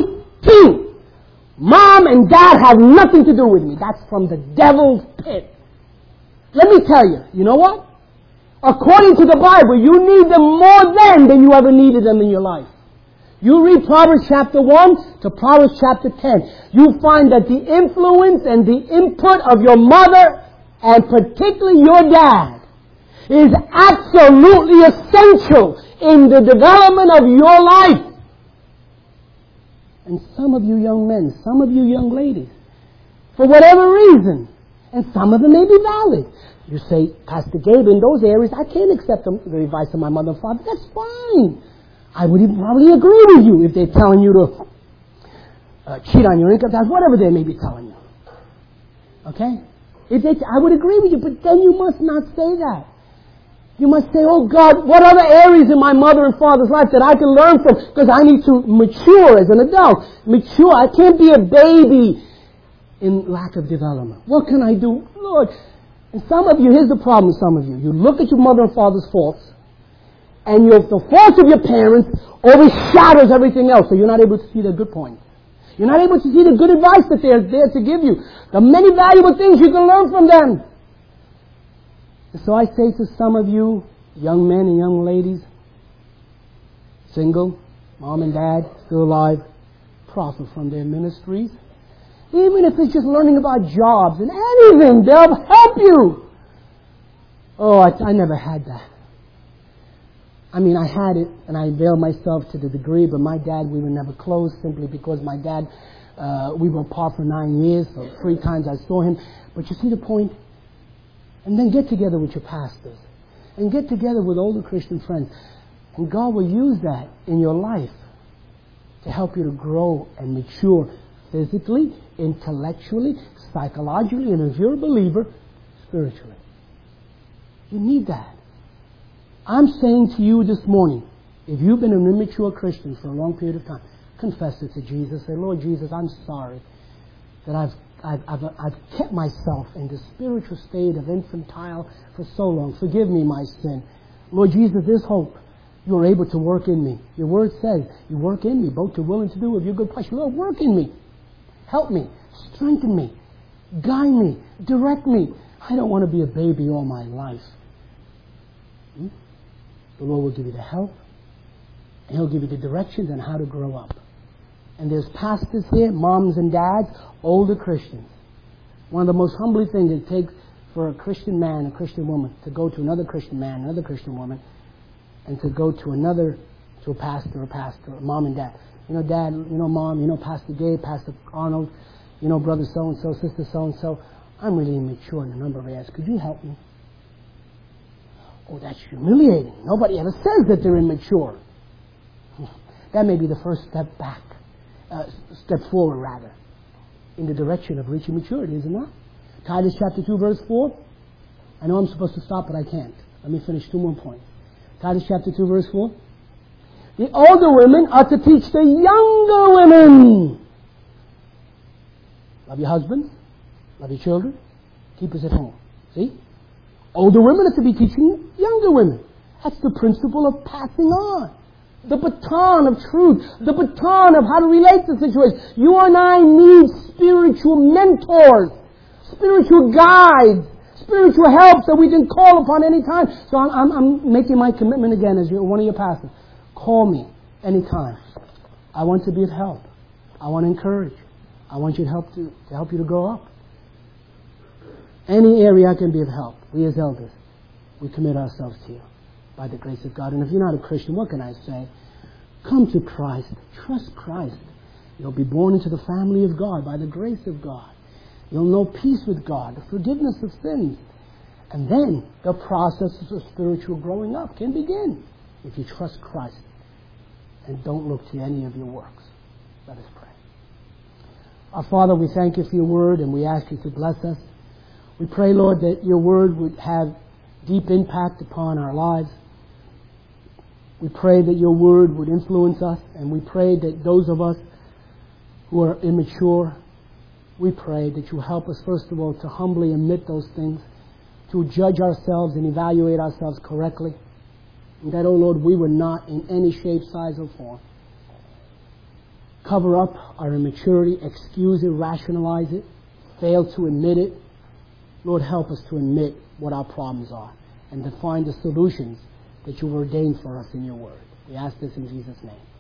18, Mom and Dad have nothing to do with me. That's from the devil's pit. Let me tell you, you know what? According to the Bible, you need them more then than you ever needed them in your life. You read Proverbs chapter 1 to Proverbs chapter 10. You find that the influence and the input of your mother, and particularly your dad, is absolutely essential in the development of your life. And some of you young men, some of you young ladies, for whatever reason, and some of them may be valid. You say, Pastor Gabe, in those areas, I can't accept the advice of my mother and father. That's fine. I would even probably agree with you if they're telling you to cheat on your income tax, whatever they may be telling you. Okay? I would agree with you, but then you must not say that. You must say, oh God, what other areas in my mother and father's life that I can learn from? Because I need to mature as an adult. Mature. I can't be a baby in lack of development. What can I do? Lord. And some of you, here's the problem with some of you. You look at your mother and father's faults, and the faults of your parents overshadows everything else, so you're not able to see their good points. You're not able to see the good advice that they're there to give you. The many valuable things you can learn from them. So I say to some of you, young men and young ladies, single, mom and dad, still alive, profit from their ministries. Even if it's just learning about jobs and anything, they'll help you. Oh, I never had that. I mean, I had it, and I availed myself to the degree, but my dad, we were never close, simply because my dad, we were apart for 9 years, so 3 times I saw him. But you see the point? And then get together with your pastors, and get together with older Christian friends, and God will use that in your life to help you to grow and mature physically, intellectually, psychologically, and if you're a believer, spiritually. You need that. I'm saying to you this morning, if you've been an immature Christian for a long period of time, confess it to Jesus. Say, Lord Jesus, I'm sorry that I've kept myself in the spiritual state of infantile for so long. Forgive me my sin. Lord Jesus, there's hope. You are able to work in me. Your word says, you work in me, both to will and to do of your good pleasure. Lord, work in me. Help me. Strengthen me. Guide me. Direct me. I don't want to be a baby all my life. The Lord will give you the help, and He'll give you the directions on how to grow up. And there's pastors here, moms and dads, older Christians. One of the most humbling things it takes for a Christian man, a Christian woman, to go to another Christian man, another Christian woman, and to go to a pastor, a mom and dad. You know, Dad, you know, Mom, you know, Pastor Gabe, Pastor Arnold, you know, Brother so-and-so, Sister so-and-so. I'm really immature in a number of areas. Could you help me? Oh, that's humiliating. Nobody ever says that they're immature. That may be the first step back, step forward rather, in the direction of reaching maturity, is it not? Titus chapter 2, verse 4. I know I'm supposed to stop, but I can't. Let me finish 2 more points. Titus chapter 2, verse 4. The older women are to teach the younger women. Love your husbands. Love your children. Keep us at home. See? Older women are to be teaching younger women. That's the principle of passing on. The baton of truth. The baton of how to relate to situations. You and I need spiritual mentors. Spiritual guides. Spiritual help that we can call upon any time. So I'm making my commitment again as one of your pastors. Call me anytime. I want to be of help. I want to encourage. I want you to help you to grow up. Any area I can be of help. We as elders, we commit ourselves to you by the grace of God. And if you're not a Christian, what can I say? Come to Christ. Trust Christ. You'll be born into the family of God by the grace of God. You'll know peace with God, the forgiveness of sins. And then the process of spiritual growing up can begin if you trust Christ and don't look to any of your works. Let us pray. Our Father, we thank you for your word, and we ask you to bless us. We pray, Lord, that your word would have deep impact upon our lives. We pray that your word would influence us, and we pray that those of us who are immature, we pray that you help us, first of all, to humbly admit those things, to judge ourselves and evaluate ourselves correctly, and that, oh Lord, we would not in any shape, size, or form cover up our immaturity, excuse it, rationalize it, fail to admit it. Lord, help us to admit what our problems are and to find the solutions that you've ordained for us in your word. We ask this in Jesus' name.